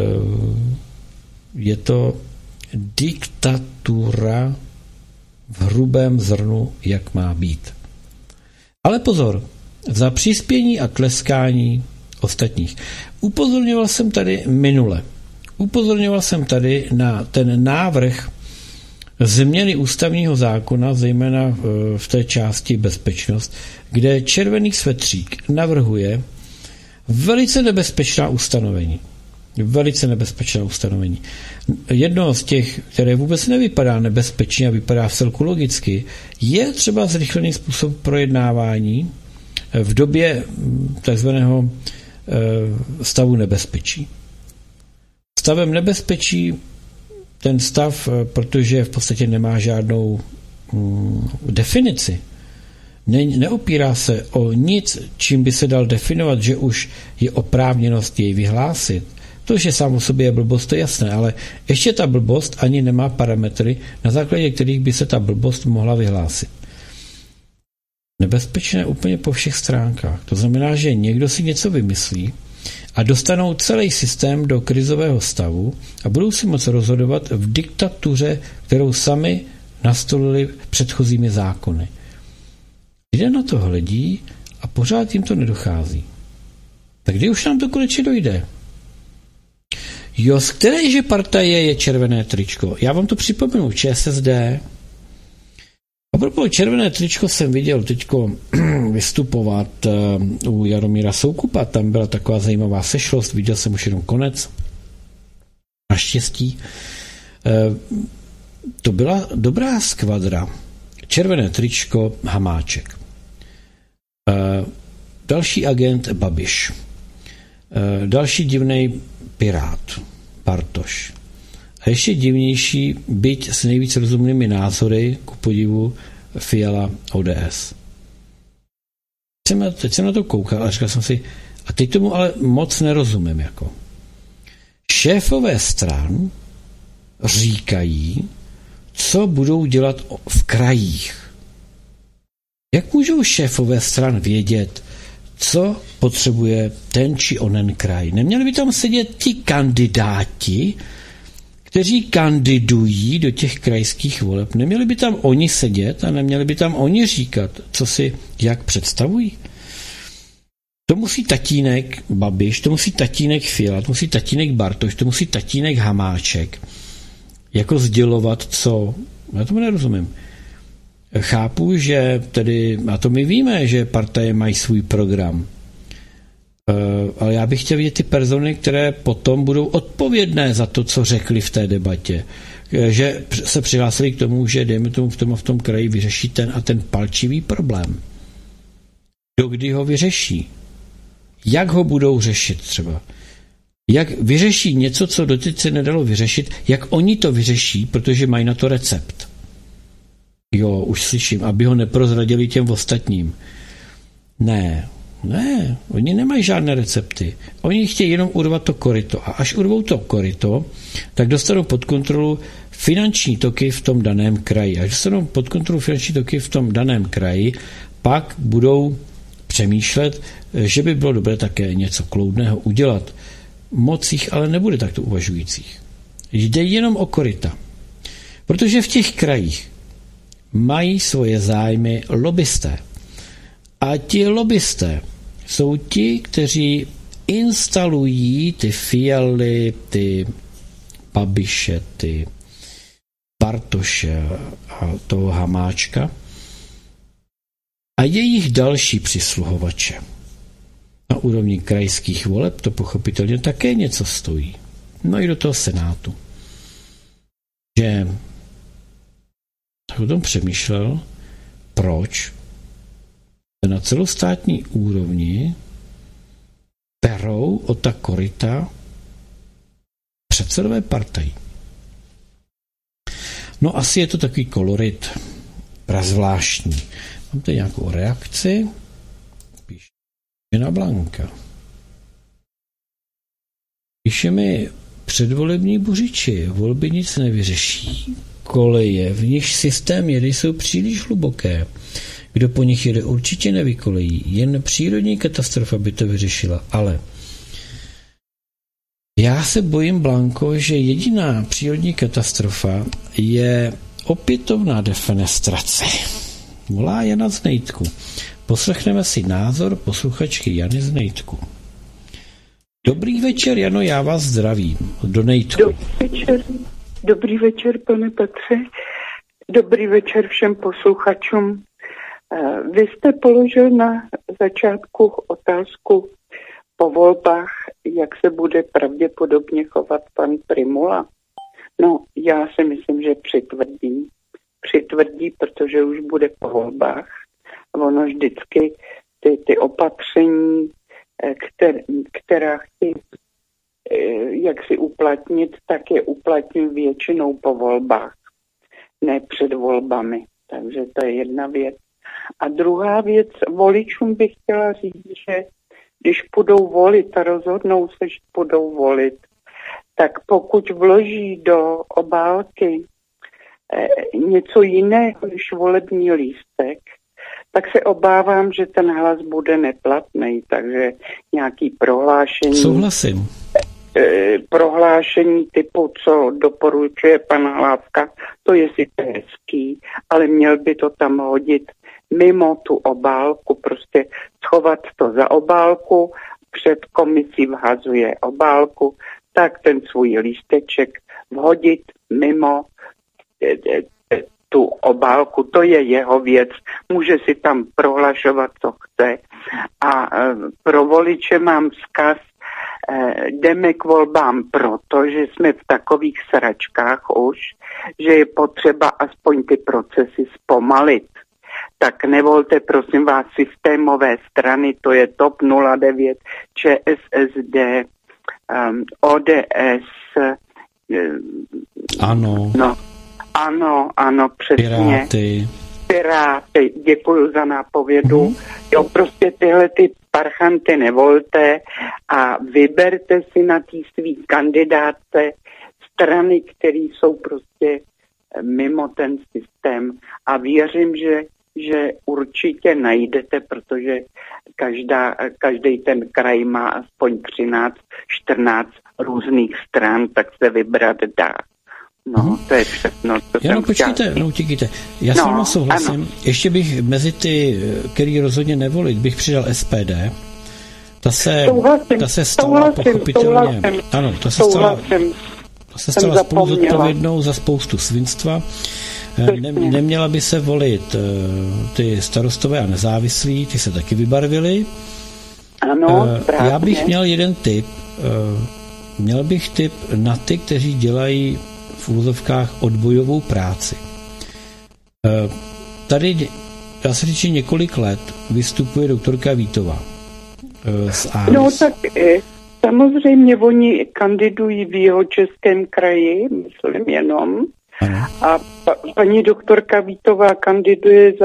Speaker 1: je to diktatura v hrubém zrnu, jak má být. Ale pozor, za přispění a tleskání ostatních. Upozorňoval jsem tady minule. Upozorňoval jsem tady na ten návrh změny ústavního zákona, zejména v té části bezpečnost, kde Červený svetřík navrhuje velice nebezpečná ustanovení. Velice nebezpečná ustanovení. Jedno z těch, které vůbec nevypadá nebezpečně a vypadá vcelku logicky, je třeba zrychlený způsob projednávání v době takzvaného stavu nebezpečí. Stavem nebezpečí ten stav, protože v podstatě nemá žádnou definici, neopírá se o nic, čím by se dal definovat, že už je oprávněnost jej vyhlásit. To, že sám o sobě je blbost, to je jasné, ale ještě ta blbost ani nemá parametry, na základě kterých by se ta blbost mohla vyhlásit. Nebezpečné úplně po všech stránkách. To znamená, že někdo si něco vymyslí a dostanou celý systém do krizového stavu a budou si moci rozhodovat v diktatuře, kterou sami nastolili předchozími zákony. Lidé na to hledí a pořád jim to nedochází. Tak kdy už nám to konečně dojde? Jo, z kteréže partaje je červené tričko? Já vám to připomenu, ČSSD. A propos červené tričko jsem viděl teďko vystupovat u Jaromíra Soukupa, tam byla taková zajímavá sešlost, viděl jsem už jenom konec. Naštěstí. To byla dobrá skvadra. Červené tričko Hamáček. Další agent Babiš. Další divnej Pirát Bartoš. A ještě divnější, byť s nejvíc rozumnými názory, ku podivu Fiala ODS. Teď jsem na to koukal a říkal jsem si, a teď tomu ale moc nerozumím. Jako. Šéfové stran říkají, co budou dělat v krajích. Jak můžou šéfové stran vědět, co potřebuje ten či onen kraj? Neměli by tam sedět ti kandidáti, kteří kandidují do těch krajských voleb. Neměli by tam oni sedět a neměli by tam oni říkat, co si jak představují? To musí tatínek Babiš, to musí tatínek Fiala, to musí tatínek Bartoš, to musí tatínek Hamáček jako sdělovat, co? Já tomu nerozumím. Chápu, že tedy, a to my víme, že partaje mají svůj program, Ale já bych chtěl vidět ty persony, které potom budou odpovědné za to, co řekli v té debatě. Že se přihlásili k tomu, že dejme tomu v tom kraji vyřeší ten a ten palčivý problém. Kdy ho vyřeší? Jak ho budou řešit třeba? Jak vyřeší něco, co doteď se nedalo vyřešit, jak oni to vyřeší, protože mají na to recept. Jo, už slyším, aby ho neprozradili těm ostatním. Ne, oni nemají žádné recepty. Oni chtějí jenom urvat to koryto. A až urvou to koryto, tak dostanou pod kontrolu finanční toky v tom daném kraji. Až dostanou pod kontrolu finanční toky v tom daném kraji, pak budou přemýšlet, že by bylo dobré také něco kloudného udělat. Moc jich ale nebude takto uvažujících. Jde jenom o koryta. Protože v těch krajích mají svoje zájmy lobbysté. A ti lobbysté jsou ti, kteří instalují ty Fialy, ty Babiše, ty Bartoše a toho Hamáčka a jejich další přisluhovače. Na úrovni krajských voleb to pochopitelně také něco stojí. No i do toho Senátu. Že tak o tom přemýšlel, proč na celostátní úrovni perou o ta koryta předsedové partají. No asi je to takový kolorit prazvláštní. Mám tady nějakou reakci. Píše Jana Blanka. Píše mi předvolební buřiči. Volby nic nevyřeší. Koleje, v nich systém jedy jsou příliš hluboké. Kdo po nich jede, určitě nevykolejí. Jen přírodní katastrofa by to vyřešila. Ale já se bojím, Blanko, že jediná přírodní katastrofa je opětovná defenestrace. Volá Jana z Nejtku. Poslechneme si názor posluchačky Jany z Nejtku. Dobrý večer, Jano, já vás zdravím. Do Nejtku.
Speaker 9: Dobrý večer, pane Petře. Dobrý večer všem posluchačům. Vy jste položil na začátku otázku po volbách, jak se bude pravděpodobně chovat pan Prymula. No, já si myslím, že přitvrdí, protože už bude po volbách. Ono vždycky ty opatření, která chci jak si uplatnit, tak je uplatním většinou po volbách, ne před volbami. Takže to je jedna věc. A druhá věc, voličům bych chtěla říct, že když půjdou volit a rozhodnou se, že půjdou volit, tak pokud vloží do obálky něco jiného než volební lístek, tak se obávám, že ten hlas bude neplatný, takže nějaký prohlášení.
Speaker 1: Souhlasím.
Speaker 9: Prohlášení typu, co doporučuje pan Hlávka, to je sice hezký, ale měl by to tam hodit mimo tu obálku, prostě schovat to za obálku, před komisí vhazuje obálku, tak ten svůj lísteček vhodit mimo tu obálku, to je jeho věc, může si tam prohlašovat, co chce. A pro voliče mám vzkaz, jdeme k volbám proto, že jsme v takových sračkách už, že je potřeba aspoň ty procesy zpomalit. Tak nevolte, prosím vás, systémové strany, to je TOP 09, ČSSD, ODS.
Speaker 1: Ano.
Speaker 9: No, ano, přesně. Piráty, děkuju za nápovědu. Jo, prostě tyhle ty parchanty nevolte a vyberte si na té svý kandidátce strany, které jsou prostě mimo ten systém. A věřím, že určitě najdete, protože každý ten kraj má aspoň 13-14 různých stran, tak se vybrat dá. No, to je všechno.
Speaker 1: Počkejte, utíkejte. Já s vámi souhlasím. Ano. Ještě bych mezi ty, který rozhodně nevolit, bych přidal SPD. Ta se stala pochopitelně. Ano, ta se stala spolu zodpovědnou za spoustu svinstva. Neměla by se volit ty starostové a nezávislí, ty se taky vybarvili.
Speaker 9: Ano, správně.
Speaker 1: Já bych měl jeden tip. Měl bych tip na ty, kteří dělají v úvozovkách odbojovou práci. Tady, dá se říct, několik let vystupuje doktorka Vítová z ARIS.
Speaker 9: No tak samozřejmě oni kandidují v Jihočeském kraji, myslím jenom.
Speaker 1: Ano.
Speaker 9: A paní doktorka Vítová kandiduje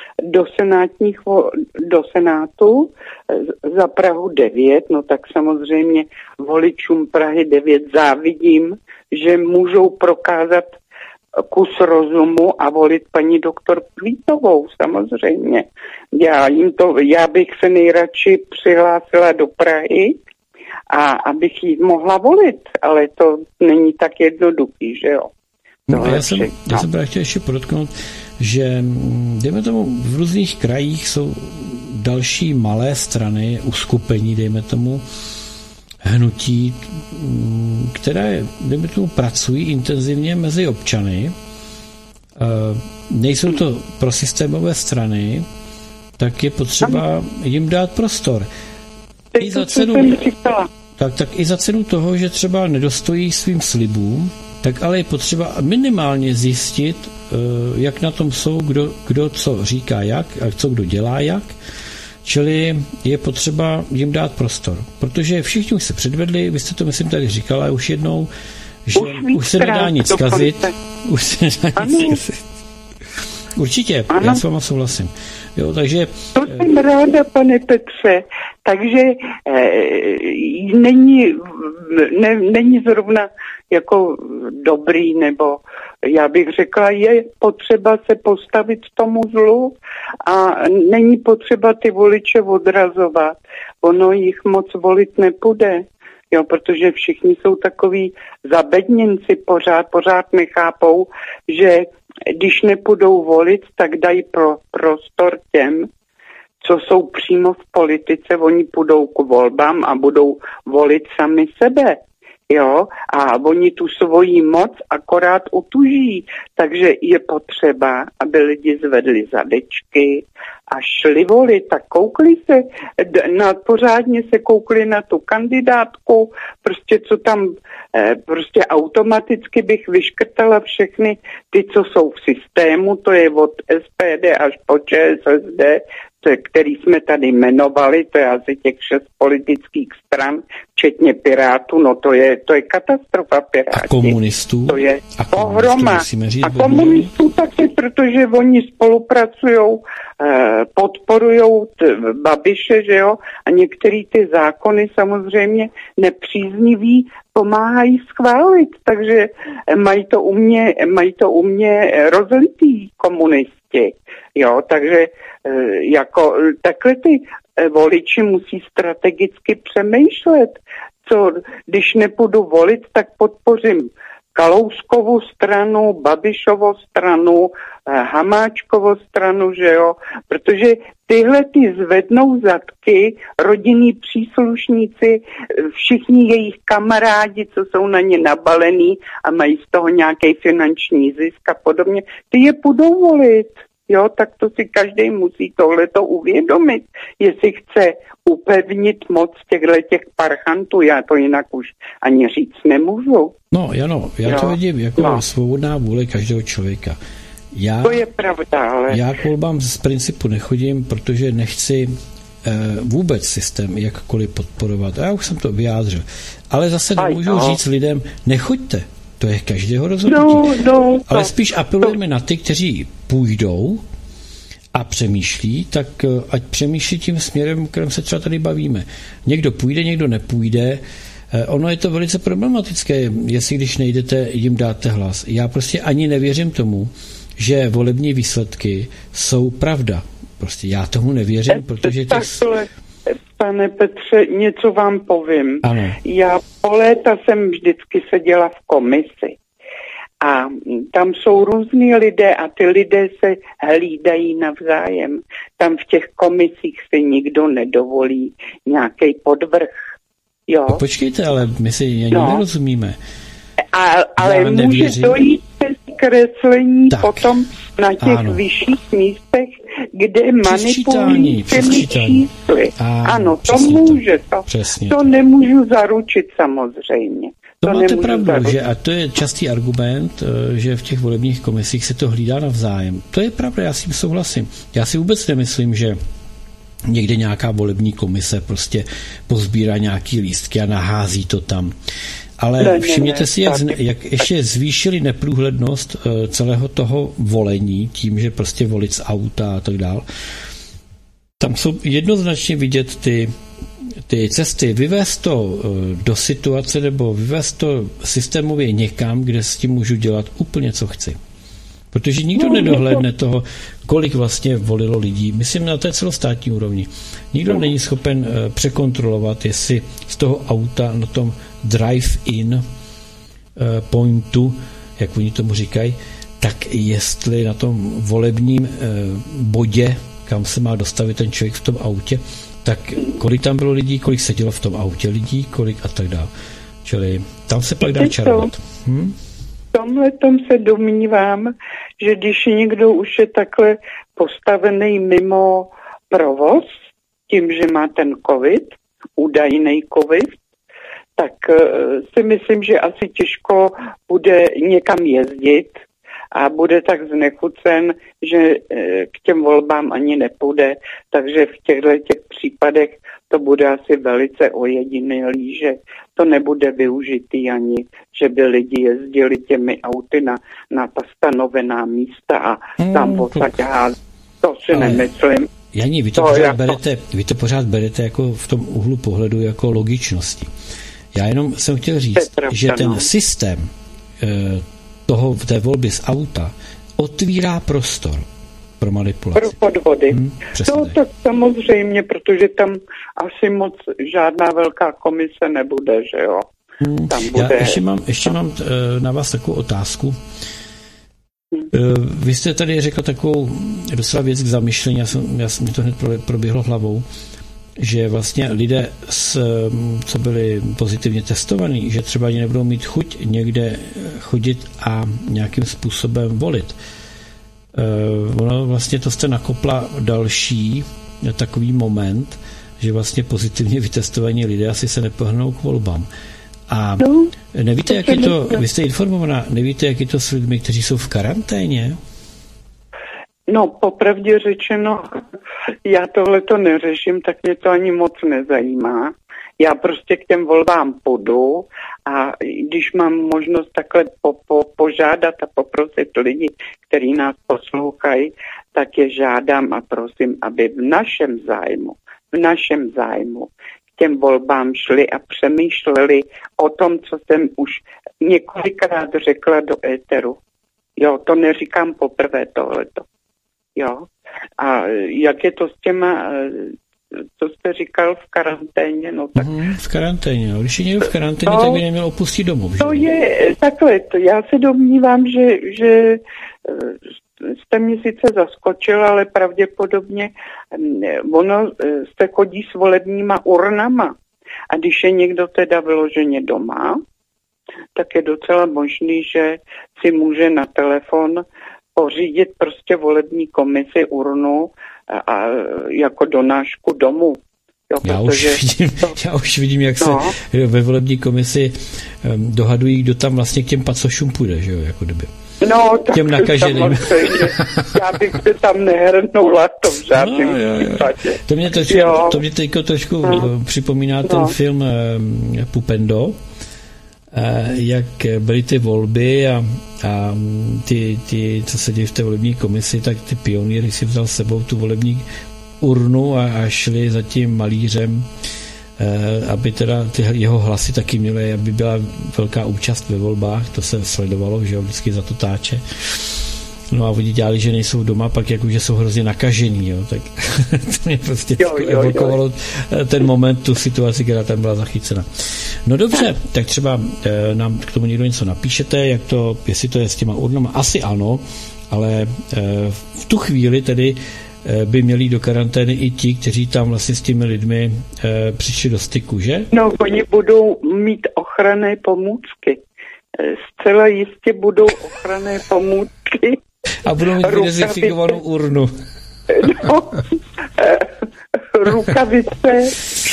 Speaker 9: do Senátu za Prahu 9, no tak samozřejmě voličům Prahy 9 závidím, že můžou prokázat kus rozumu a volit paní doktorku Vítovou, samozřejmě. Já bych se nejradši přihlásila do Prahy a abych jí mohla volit, ale to není tak jednoduchý, že jo.
Speaker 1: No, já jsem právě chtěl ještě podotknout, že dejme tomu v různých krajích jsou další malé strany, uskupení, dejme tomu, hnutí, které, dejme tomu, pracují intenzivně mezi občany. Nejsou to prosystémové strany, tak je potřeba jim dát prostor. I za cenu, tak i za cenu toho, že třeba nedostojí svým slibům, tak ale je potřeba minimálně zjistit, jak na tom jsou, kdo co říká jak, a co kdo dělá jak. Čili je potřeba jim dát prostor. Protože všichni už se předvedli, vy jste to, myslím, tady říkala už jednou, že už se nedá nic kazit. Už se nedá nic kazit. Určitě, ano. Já s váma souhlasím. Jo, takže...
Speaker 9: To jsem ráda, pane Petře. Takže není zrovna jako dobrý, nebo já bych řekla, je potřeba se postavit tomu zlu a není potřeba ty voliče odrazovat. Ono jich moc volit nepůjde. Jo, protože všichni jsou takový zabedněnci, pořád nechápou, že když nepůjdou volit, tak dají prostor těm, co jsou přímo v politice, oni půjdou k volbám a budou volit sami sebe. Jo, a oni tu svoji moc akorát utuží. Takže je potřeba, aby lidi zvedli zadečky a šli volit. Tak koukli se, pořádně se koukli na tu kandidátku, prostě co tam, prostě automaticky bych vyškrtala všechny ty, co jsou v systému, to je od SPD až po ČSSD, který jsme tady jmenovali, to je asi těch 6 politických stran, včetně Pirátů, no to je katastrofa Piráti.
Speaker 1: A komunistů?
Speaker 9: To je pohroma. A komunistů taky, protože oni spolupracujou, podporujou Babiše, že jo, a některé ty zákony samozřejmě nepřízniví pomáhají schválit, takže mají to u mě rozlitý komunisti. Jo, takže jako takhle ty voliči musí strategicky přemýšlet, co když nepůjdu volit, tak podpořím Kalouskovu stranu, Babišovu stranu, Hamáčkovu stranu, že jo, protože tyhle ty zvednou zadky, rodinní příslušníci, všichni jejich kamarádi, co jsou na ně nabalení a mají z toho nějaký finanční zisk a podobně, ty je půjdou volit. Jo, tak to si každý musí tohleto uvědomit, jestli chce upevnit moc těch parchantů, já to jinak už ani říct nemůžu.
Speaker 1: No, Jano, já to vidím jako svobodná vůle každého člověka.
Speaker 9: To je pravda, ale...
Speaker 1: Já k volbám z principu nechodím, protože nechci vůbec systém jakkoliv podporovat. A já už jsem to vyjádřil. Ale zase nemůžu říct lidem, nechoďte. To je každého rozhodnutí. Ale spíš apelujeme na ty, kteří půjdou a přemýšlí, tak ať přemýšlí tím směrem, kterým se třeba tady bavíme. Někdo půjde, někdo nepůjde. Ono je to velice problematické, jestli když nejdete, jim dáte hlas. Já prostě ani nevěřím tomu, že volební výsledky jsou pravda. Prostě já tomu nevěřím, protože...
Speaker 9: Pane Petře, něco vám povím.
Speaker 1: Ano.
Speaker 9: Já po léta jsem vždycky seděla v komisi a tam jsou různí lidé a ty lidé se hlídají navzájem. Tam v těch komisích se nikdo nedovolí nějaký podvrh. Jo.
Speaker 1: No počkejte, ale my si nerozumíme.
Speaker 9: Ale může dojít ke zkreslení potom na těch vyšších místech kde manipulují těmi čísly. Ano, to může. To nemůžu zaručit samozřejmě.
Speaker 1: To máte pravdu, že a to je častý argument, že v těch volebních komisích se to hlídá navzájem. To je pravda, já s tím souhlasím. Já si vůbec nemyslím, že někde nějaká volební komise prostě pozbírá nějaký lístky a nahází to tam. Ale všimněte si, jak ještě zvýšili neprůhlednost celého toho volení tím, že prostě volit z auta a tak dál. Tam jsou jednoznačně vidět ty cesty, vyvést to do situace nebo vyvést to systémově někam, kde s tím můžu dělat úplně, co chci. Protože nikdo nedohlédne toho, kolik vlastně volilo lidí. Myslím na té celostátní úrovni. Nikdo není schopen překontrolovat, jestli z toho auta na tom drive-in pointu, jak oni tomu říkají, tak jestli na tom volebním bodě, kam se má dostavit ten člověk v tom autě, tak kolik tam bylo lidí, kolik sedělo v tom autě lidí, kolik a tak dále. Čili tam se pak dá čarovat.
Speaker 9: V tomhletom se domnívám, že když někdo už je takhle postavený mimo provoz, tím, že má ten covid, údajný covid, tak si myslím, že asi těžko bude někam jezdit a bude tak znechucen, že k těm volbám ani nepůjde. Takže v těchto případech to bude asi velice ojedinělý, že to nebude využitý ani, že by lidi jezdili těmi auty na ta stanovená místa a tam podstatě to si nemyslím.
Speaker 1: Janí, vy to pořád berete jako v tom úhlu pohledu jako logičnosti. Já jenom jsem chtěl říct, že ten systém té volby z auta otvírá prostor pro manipulaci.
Speaker 9: Pro podvody. To tak samozřejmě, protože tam asi moc žádná velká komise nebude, že jo? Tam bude...
Speaker 1: Já ještě mám na vás takovou otázku. Vy jste tady řekl takovou docela věc k zamyšlení, mě to hned proběhlo hlavou, že vlastně lidé, co byli pozitivně testovaní, že třeba ani nebudou mít chuť někde chodit a nějakým způsobem volit. Ono vlastně to jste nakopla další takový moment, že vlastně pozitivně vytestovaní lidé asi se nepohnou k volbám. A nevíte, jak je to, vy jste informovaná, nevíte, jak je to s lidmi, kteří jsou v karanténě?
Speaker 9: No, popravdě řečeno, já tohleto neřeším, tak mě to ani moc nezajímá. Já prostě k těm volbám půjdu a když mám možnost takhle požádat a poprosit lidi, kteří nás poslouchají, tak je žádám a prosím, aby v našem zájmu k těm volbám šli a přemýšleli o tom, co jsem už několikrát řekla do éteru. Jo, to neříkám poprvé tohleto. Jo. A jak je to s těma, co jste říkal, v karanténě? No tak...
Speaker 1: v karanténě. No. Když je někdo v karanténě, tak by neměl opustit domov.
Speaker 9: To je takhle. Já se domnívám, že jste mě sice zaskočil, ale pravděpodobně ono se chodí s volebníma urnama. A když je někdo teda vyloženě doma, tak je docela možný, že si může na telefon pořídit prostě volební komisi urnu a jako donášku domů. Jo,
Speaker 1: já už vidím, jak se ve volební komisi dohadují, kdo tam vlastně k těm pacošům půjde, že jo, jako kdyby.
Speaker 9: No, tak těm nakaženým. Já bych se tam nehrnula, to v žádném případě.
Speaker 1: To mě teďko trošku připomíná ten film Pupendo, jak byly ty volby a ty, co se dějí v té volební komisi, tak ty pionýry si vzal s sebou tu volební urnu a šli za tím malířem, aby teda ty jeho hlasy taky měly, aby byla velká účast ve volbách, to se sledovalo, že jo, vždycky za to táče. No a oni dělali, že nejsou doma, pak jakože jsou hrozně nakažení, jo, tak to mě prostě evokovalo ten moment, tu situaci, která tam byla zachycena. No dobře, tak třeba nám k tomu někdo něco napíšete, jak to, jestli to je s těma urnama, asi ano, ale v tu chvíli tedy by měli do karantény i ti, kteří tam vlastně s těmi lidmi přišli do styku, že?
Speaker 9: No, oni budou mít ochranné pomůcky. Zcela jistě budou ochranné pomůcky.
Speaker 1: A budou mít dezinfikovanou urnu.
Speaker 9: No, rukavice,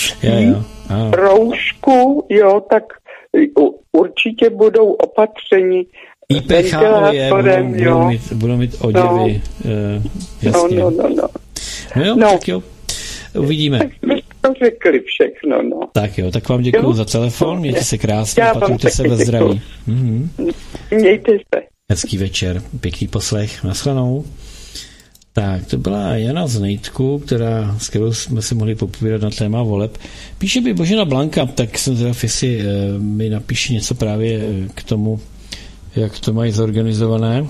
Speaker 9: roušku, jo, tak určitě budou opatření.
Speaker 1: IPHOE budou mít oděvy. Jasně. No, tak jo, uvidíme.
Speaker 9: Tak jsme to řekli všechno, no.
Speaker 1: Tak jo, tak vám děkuju za telefon, mějte se krásně, patrujte se ve zdraví.
Speaker 9: Mějte se.
Speaker 1: Hezký večer, pěkný poslech, nashledanou. Tak, to byla Jana z Nejtku, s kterou jsme si mohli popovídat na téma voleb. Píše mi Božena Blanka, tak jsem zvědav, jestli mi napíše něco právě k tomu, jak to mají zorganizované.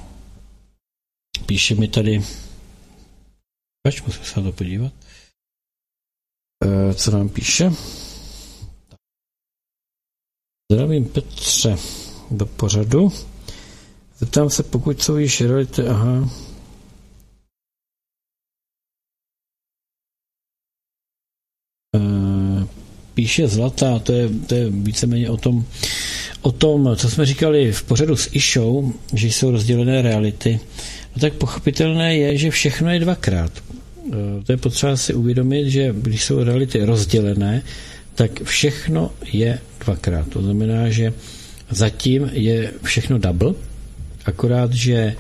Speaker 1: Píše mi tady, musím se na to podívat, co nám píše. Zdravím Petře do pořadu. Zeptám se, pokud jsou již reality, píše Zlata, to je víceméně o tom, co jsme říkali v pořadu s Išou, že jsou rozdělené reality. No tak pochopitelné je, že všechno je dvakrát. To je potřeba si uvědomit, že když jsou reality rozdělené, tak všechno je dvakrát. To znamená, že zatím je všechno double, akorát, že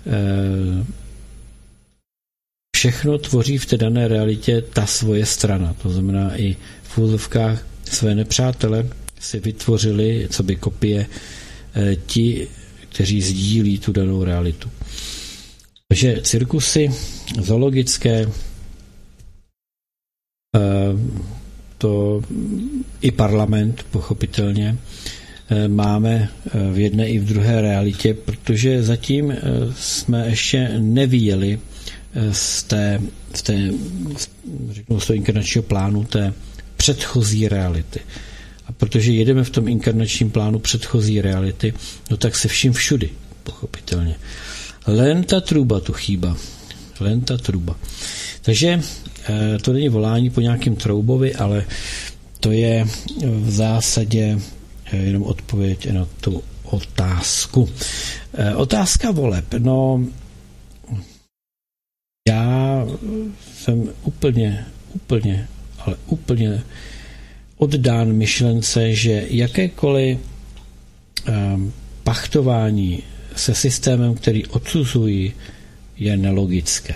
Speaker 1: všechno tvoří v té dané realitě ta svoje strana. To znamená i v úzovkách své nepřátele si vytvořili, co by kopie, ti, kteří sdílí tu danou realitu. Takže cirkusy zoologické, to i parlament, pochopitelně, máme v jedné i v druhé realitě, protože zatím jsme ještě nevyjeli z toho inkarnačního plánu té předchozí reality. A protože jedeme v tom inkarnačním plánu předchozí reality, no tak se vším všudy, pochopitelně. Len ta truba tu chýba. Len ta truba. Takže to není volání po nějakým troubovi, ale to je v zásadě jenom odpověď na tu otázku. Otázka voleb. No, já jsem úplně oddán myšlence, že jakékoliv pachtování se systémem, který odsuzují, je nelogické.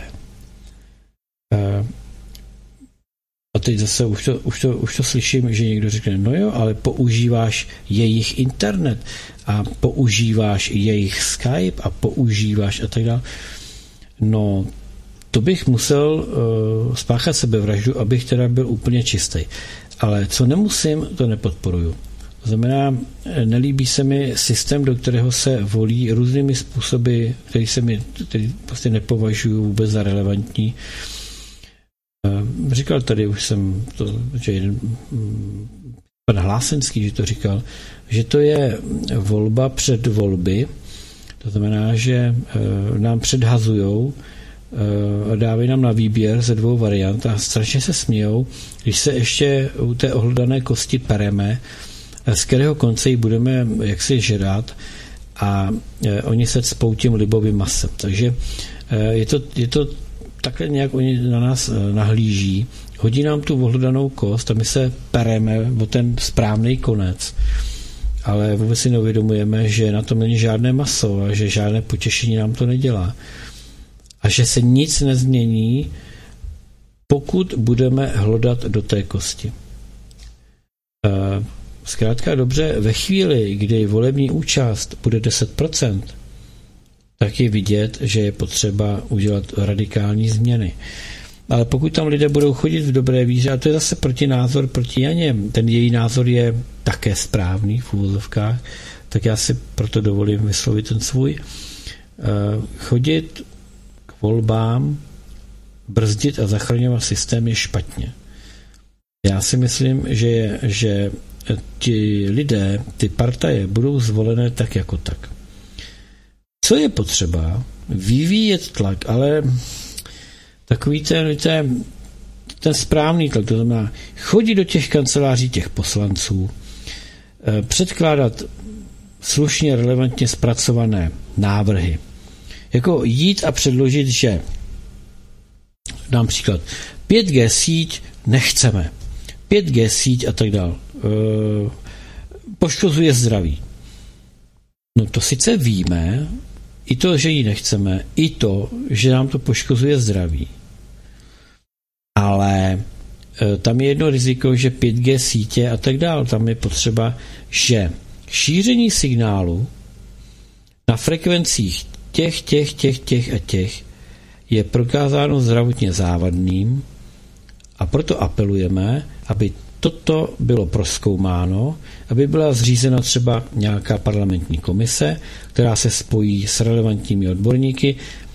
Speaker 1: A teď zase už to slyším, že někdo řekne, no jo, ale používáš jejich internet a používáš jejich Skype a používáš a tak dále. No, to bych musel spáchat sebevraždu, abych teda byl úplně čistý. Ale co nemusím, to nepodporuju. To znamená, nelíbí se mi systém, do kterého se volí různými způsoby, který prostě nepovažuji vůbec za relevantní. Říkal tady, už jsem to, že jeden pan Hlásenský, že to říkal, že to je volba před volby, to znamená, že nám předhazujou, dávají nám na výběr ze dvou variant a strašně se smějou, když se ještě u té ohlodané kosti pereme, z kterého konce ji budeme jaksi žerat a oni se cpou tím libovým masem. Takže je to takhle nějak oni na nás nahlíží, hodí nám tu ohlodanou kost a my se pereme o ten správný konec. Ale vůbec si neuvědomujeme, že na tom není žádné maso a že žádné potěšení nám to nedělá. A že se nic nezmění, pokud budeme hlodat do té kosti. Zkrátka dobře, ve chvíli, kdy volební účast bude 10%, tak je vidět, že je potřeba udělat radikální změny. Ale pokud tam lidé budou chodit v dobré víře, a to je zase protinázor proti Janě, ten její názor je také správný v úvozovkách, tak já si proto dovolím vyslovit ten svůj. Chodit k volbám, brzdit a zachraňovat systém je špatně. Já si myslím, že ti lidé, ty partaje budou zvolené tak jako tak. Co je potřeba? Vyvíjet tlak, ale takový ten správný tlak, to znamená chodit do těch kanceláří těch poslanců, předkládat slušně, relevantně zpracované návrhy. Jako jít a předložit, že dám příklad, 5G síť nechceme, 5G síť a tak dál, poškozuje zdraví. No to sice víme, i to, že ji nechceme, i to, že nám to poškozuje zdraví. Ale tam je jedno riziko, že 5G sítě a tak dál, tam je potřeba, že šíření signálu na frekvencích těch je prokázáno zdravotně závadným a proto apelujeme, aby toto bylo prozkoumáno, aby byla zřízena třeba nějaká parlamentní komise, která se spojí s relevantními odborníky.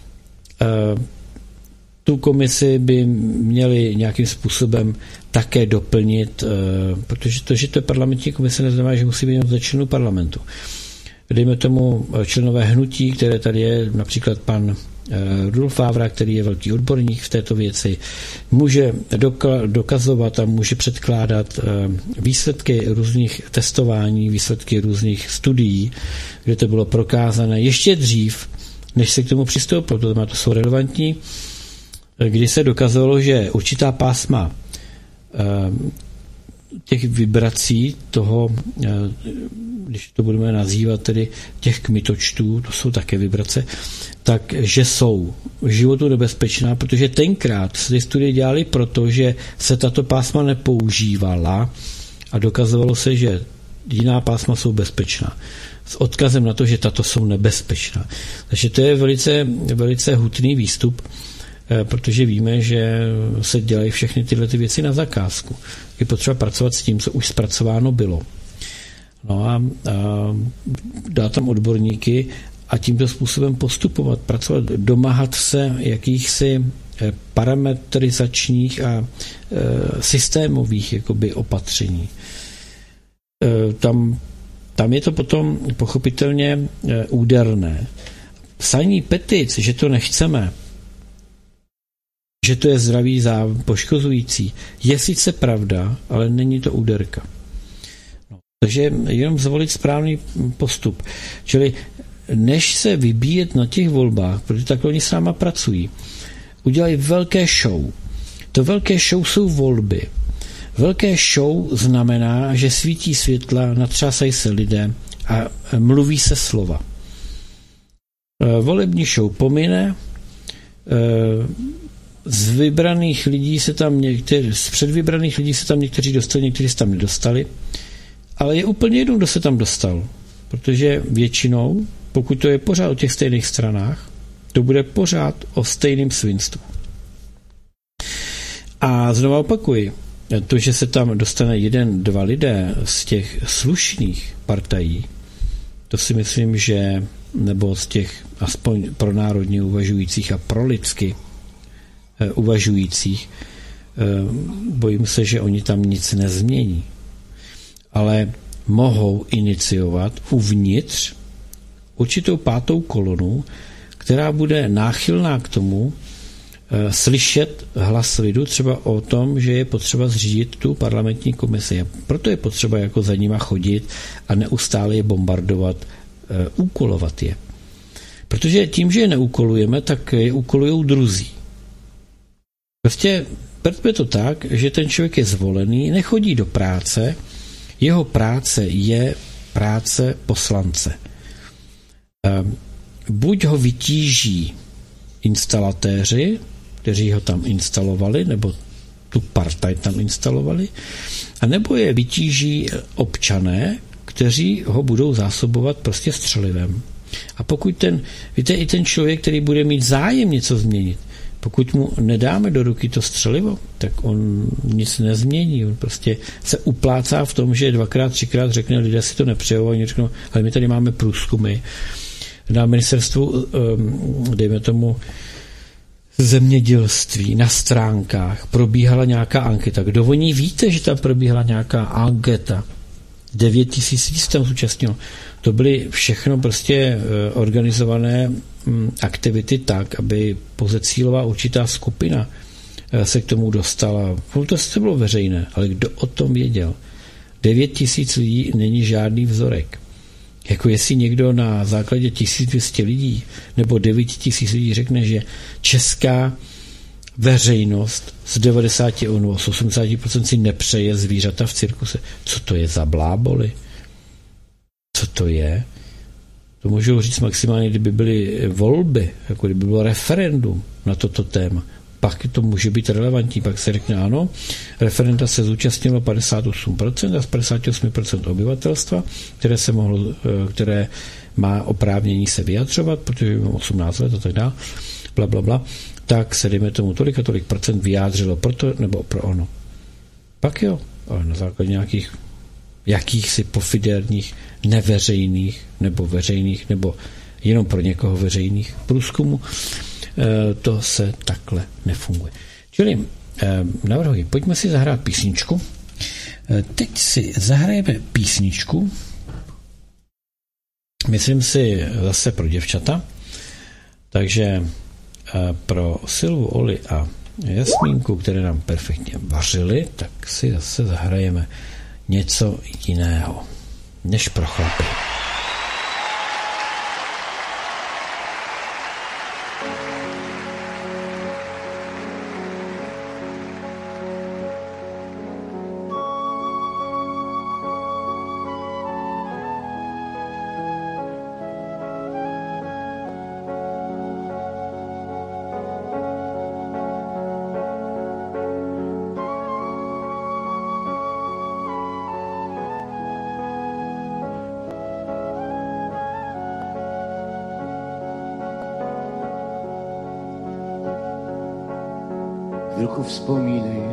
Speaker 1: Tu komisi by měli nějakým způsobem také doplnit, protože to, že to je parlamentní komise, neznamená, že musí být ze členů parlamentu. Dejme tomu členové hnutí, které tady je, například pan Rudolf Vávra, který je velký odborník v této věci, může dokazovat a může předkládat výsledky různých testování, výsledky různých studií, kde to bylo prokázané ještě dřív, než se k tomu přistoupilo, to jsou relevantní, kdy se dokazalo, že určitá pásma těch vibrací toho, když to budeme nazývat tedy těch kmitočtů, to jsou také vibrace, takže jsou životu nebezpečná, protože tenkrát se ty studie dělaly proto, že se tato pásma nepoužívala a dokazovalo se, že jiná pásma jsou bezpečná. S odkazem na to, že tato jsou nebezpečná. Takže to je velice, velice hutný výstup, protože víme, že se dělají všechny tyhle ty věci na zakázku. Je potřeba pracovat s tím, co už zpracováno bylo. No a dát tam odborníky a tímto způsobem postupovat, pracovat, domáhat se jakýchsi parametrizačních a systémových jakoby opatření. Tam je to potom pochopitelně úderné. Psaní petic, že to nechceme, že to je zdraví poškozující, je sice pravda, ale není to úderka. No, takže jenom zvolit správný postup. Čili než se vybíjet na těch volbách, protože takhle oni s náma pracují, udělají velké show. To velké show jsou volby. Velké show znamená, že svítí světla, natřásají se lidé a mluví se slova. Volební show pomine, z vybraných lidí se tam z předvybraných lidí se tam někteří dostali, někteří se tam nedostali, ale je úplně jedno, kdo se tam dostal, protože většinou, pokud to je pořád o těch stejných stranách, to bude pořád o stejném svinstvu. A znovu opakuji, to, že se tam dostane 1-2 lidé z těch slušných partají, to si myslím, že nebo z těch aspoň pro národně uvažujících a pro lidsky uvažujících, bojím se, že oni tam nic nezmění. Ale mohou iniciovat uvnitř určitou 5. kolonu, která bude náchylná k tomu slyšet hlas lidu třeba o tom, že je potřeba zřídit tu parlamentní komisi. Proto je potřeba jako za nima chodit a neustále je bombardovat, úkolovat je. Protože tím, že je neúkolujeme, tak je úkolujou druzí. Prostě pojďme to tak, že ten člověk je zvolený, nechodí do práce, jeho práce je práce poslance. Buď ho vytíží instalatéři, kteří ho tam instalovali, nebo tu partaj tam instalovali, anebo je vytíží občané, kteří ho budou zásobovat prostě střelivem. A pokud víte, i ten člověk, který bude mít zájem něco změnit, pokud mu nedáme do ruky to střelivo, tak on nic nezmění. On prostě se uplácá v tom, že 2x, 3x řekne, lidé si to nepřejou, a oni řeknou, ale my tady máme průzkumy. Na ministerstvu, dejme tomu, zemědělství, na stránkách probíhala nějaká anketa. Kdo o ní víte, že tam probíhala nějaká anketa? 9 000 lidí se tam zúčastnilo. To byly všechno prostě organizované aktivity tak, aby pouze cílová určitá skupina se k tomu dostala. To bylo veřejné, ale kdo o tom věděl? 9 000 lidí není žádný vzorek. Jako jestli někdo na základě 1200 lidí nebo 9 000 lidí řekne, že česká veřejnost z 90 nebo 80% si nepřeje zvířata v cirkuse. Co to je za bláboli? Co to je? To můžu říct maximálně, kdyby byly volby, jako kdyby bylo referendum na toto téma. Pak to může být relevantní, pak se řekne ano, referenda se zúčastnilo 58% a z 58% obyvatelstva, které má oprávnění se vyjadřovat, protože mám 18 let a tak dále, blablabla, tak se dejme tomu tolik a tolik procent vyjádřilo pro to nebo pro ono. Pak jo, ale na základě nějakých jakýchsi pofiderních, neveřejných nebo veřejných, nebo jenom pro někoho veřejných průzkumů, to se takhle nefunguje. Čili navrhuji, pojďme si zahrát písničku. Teď si zahrajeme písničku, myslím si zase pro děvčata, takže pro Silvu, Oli a Jasmínku, které nám perfektně vařily, tak si zase zahrajeme něco jiného než pro chlapy.
Speaker 10: Chvilku vzpomínej,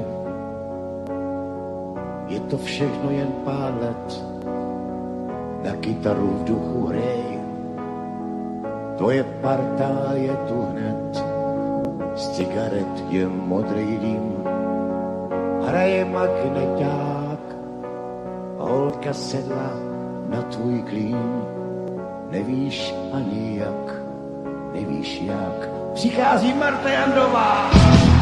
Speaker 10: je to všechno jen pár let, na kytaru v duchu hrej, tvoje parta je tu hned, z cigaret je modrý dým, hraje magneťák, holka sedla na tvůj klín, nevíš ani jak, nevíš jak, přichází Marta Jandová.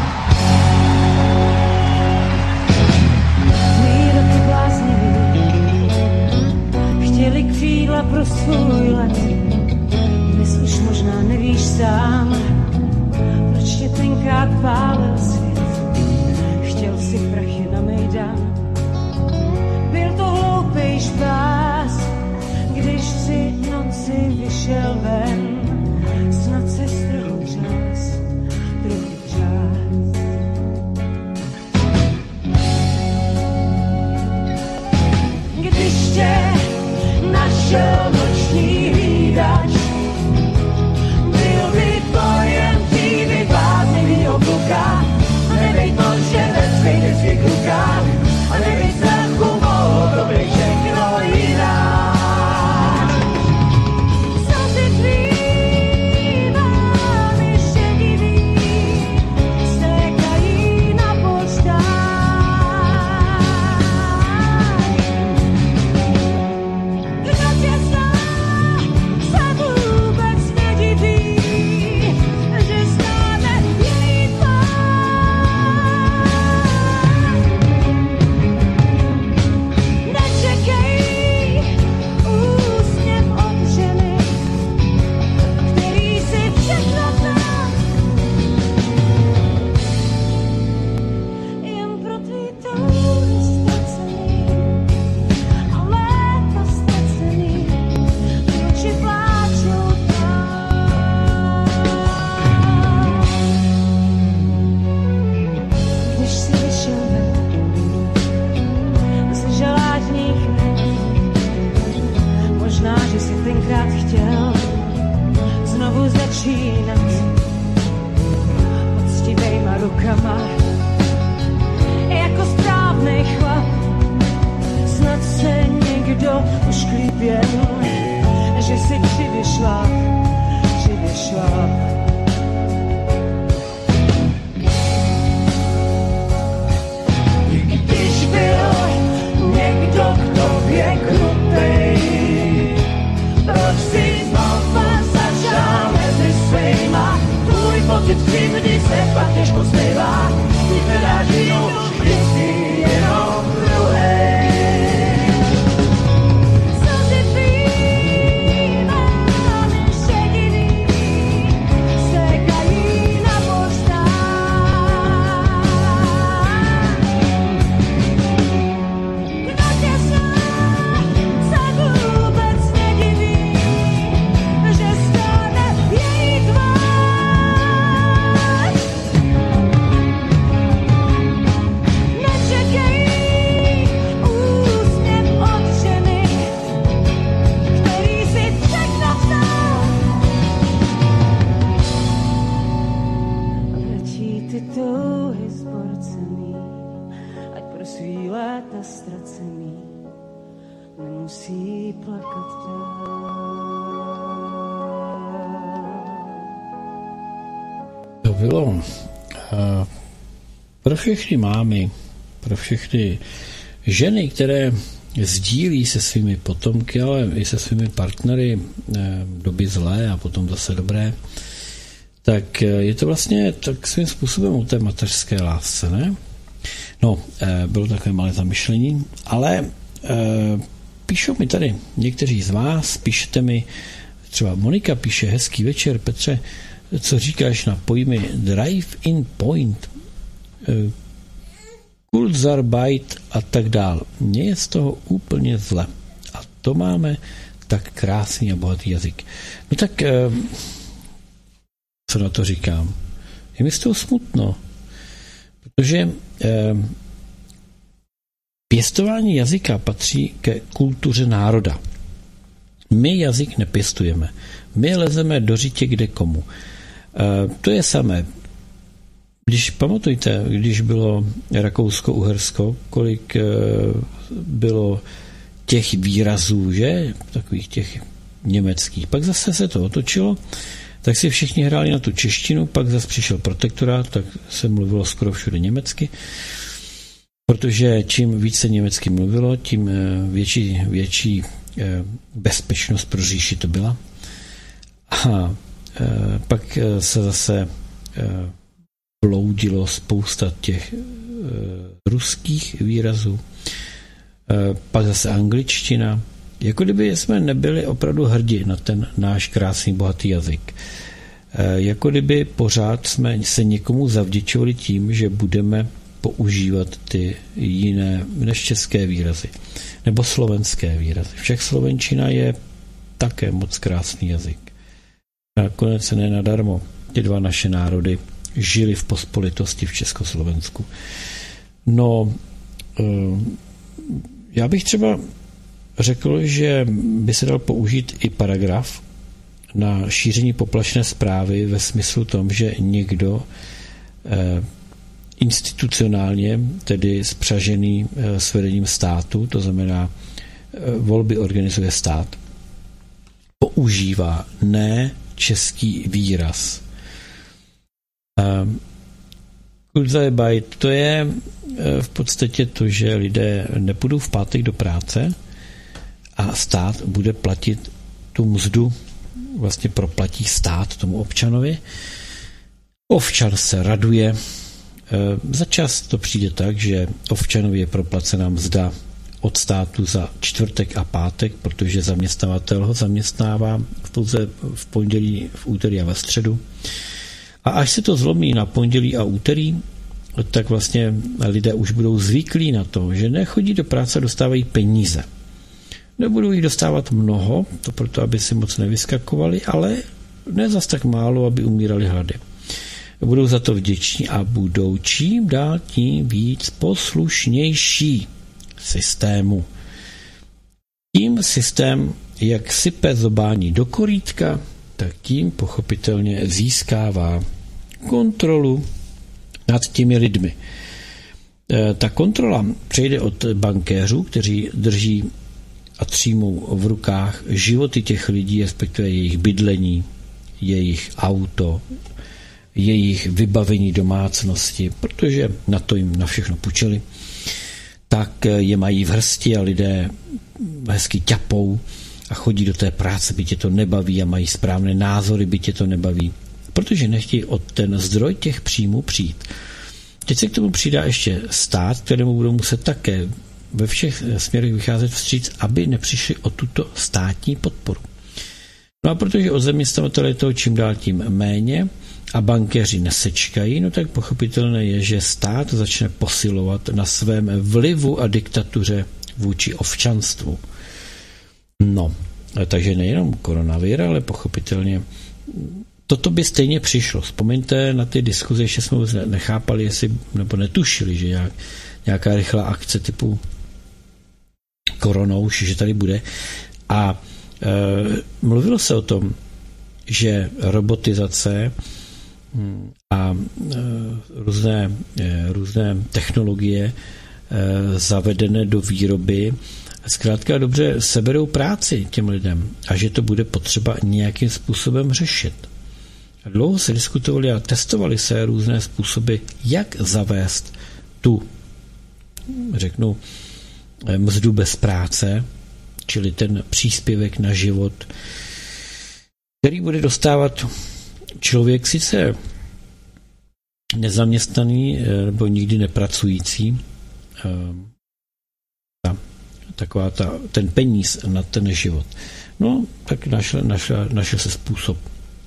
Speaker 10: Chtěli křídla pro svůj let, dnes už možná nevíš sám, proč tě tenkrát pálil svět. Chtěl si prachy na Mejdan, byl to hloupej špás, když si noci vyšel ven, snad se trochu čas, trochu čas. Když tě našel noční hlídač, byl by to jen týmy bláznivýho kluka, a nebej to, že ve svých desvých rukách, a nebej strachu, mohlo to být všechno jinak. Co si tvý vámi šedivý, stékají na poštách. si touhy zborcený, ať pro svý léta ztracený nemusí plakat
Speaker 1: To bylo pro všechny mámy, pro všechny ženy, které sdílí se svými potomky, ale i se svými partnery doby zlé a potom zase dobré, tak je to vlastně tak svým způsobem o té mateřské lásce, ne? No, bylo takové malé zamyšlení, ale píšou mi tady někteří z vás, píšete mi, třeba Monika píše, hezký večer, Petře, co říkáš na pojmy drive-in point, Kurzarbeit a tak dál. Mně je z toho úplně zle. A to máme tak krásný a bohatý jazyk. No tak, co na to říkám? Je mi z toho smutno, protože pěstování jazyka patří ke kultuře národa. My jazyk nepěstujeme. My lezeme do řitě kde komu. To je samé. Když pamatujte, když bylo Rakousko-Uhersko, kolik bylo těch výrazů, že? Takových těch německých. Pak zase se to otočilo, tak si všichni hráli na tu češtinu, pak zase přišel protektorát, tak se mluvilo skoro všude německy, protože čím více německy mluvilo, tím větší bezpečnost pro říši to byla. A pak se zase bloudilo spousta těch ruských výrazů, pak zase angličtina, jako kdyby jsme nebyli opravdu hrdí na ten náš krásný bohatý jazyk. Jako kdyby pořád jsme se někomu zavděčovali tím, že budeme používat ty jiné než české výrazy nebo slovenské výrazy. Však slovenčina je také moc krásný jazyk. Nakonec ne nadarmo ty dva naše národy žili v pospolitosti v Československu. No, já bych třeba řekl, že by se dal použít i paragraf na šíření poplašné zprávy ve smyslu tom, že někdo institucionálně, tedy spřažený s vedením státu, to znamená volby organizuje stát, používá ne český výraz. Kurzarbeit, to je v podstatě to, že lidé nepůjdou v pátek do práce a stát bude platit tu mzdu, vlastně proplatí stát tomu občanovi. Občan se raduje. Za čas to přijde tak, že občanovi je proplacená mzda od státu za čtvrtek a pátek, protože zaměstnavatel ho zaměstnává pouze v pondělí, v úterý a ve středu. A až se to zlomí na pondělí a úterý, tak vlastně lidé už budou zvyklí na to, že nechodí do práce a dostávají peníze. Nebudou jich dostávat mnoho, to proto, aby si moc nevyskakovali, ale ne zas tak málo, aby umírali hlady. Budou za to vděční a budou čím dál tím víc poslušnější systému. Tím systém, jak sype zobání do korítka, tak tím pochopitelně získává kontrolu nad těmi lidmi. Ta kontrola přejde od bankéřů, kteří drží a třímou v rukách životy těch lidí, respektive jejich bydlení, jejich auto, jejich vybavení domácnosti, protože na to jim na všechno půjčili, tak je mají v hrsti a lidé hezky ťapou a chodí do té práce, byť je to nebaví a mají správné názory, byť je to nebaví, protože nechtějí od ten zdroj těch příjmů přijít. Teď se k tomu přidá ještě stát, kterému budou muset také ve všech směrech vycházet vstříc, aby nepřišli o tuto státní podporu. No a protože od zaměstnavatele je toho čím dál tím méně a bankéři nesečkají, no tak pochopitelné je, že stát začne posilovat na svém vlivu a diktatuře vůči občanstvu. No, takže nejenom koronavir, ale pochopitelně toto by stejně přišlo. Vzpomeňte na ty diskuze, že jsme nechápali, jestli, nebo netušili, že nějaká rychlá akce typu koronouš, že tady bude. A mluvilo se o tom, že robotizace a různé technologie zavedené do výroby zkrátka dobře seberou práci těm lidem a že to bude potřeba nějakým způsobem řešit. Dlouho se diskutovali a testovali se různé způsoby, jak zavést tu, řeknu, mzdu bez práce, čili ten příspěvek na život, který bude dostávat člověk sice nezaměstnaný nebo nikdy nepracující, ten peníz na ten život. No, tak našel se způsob.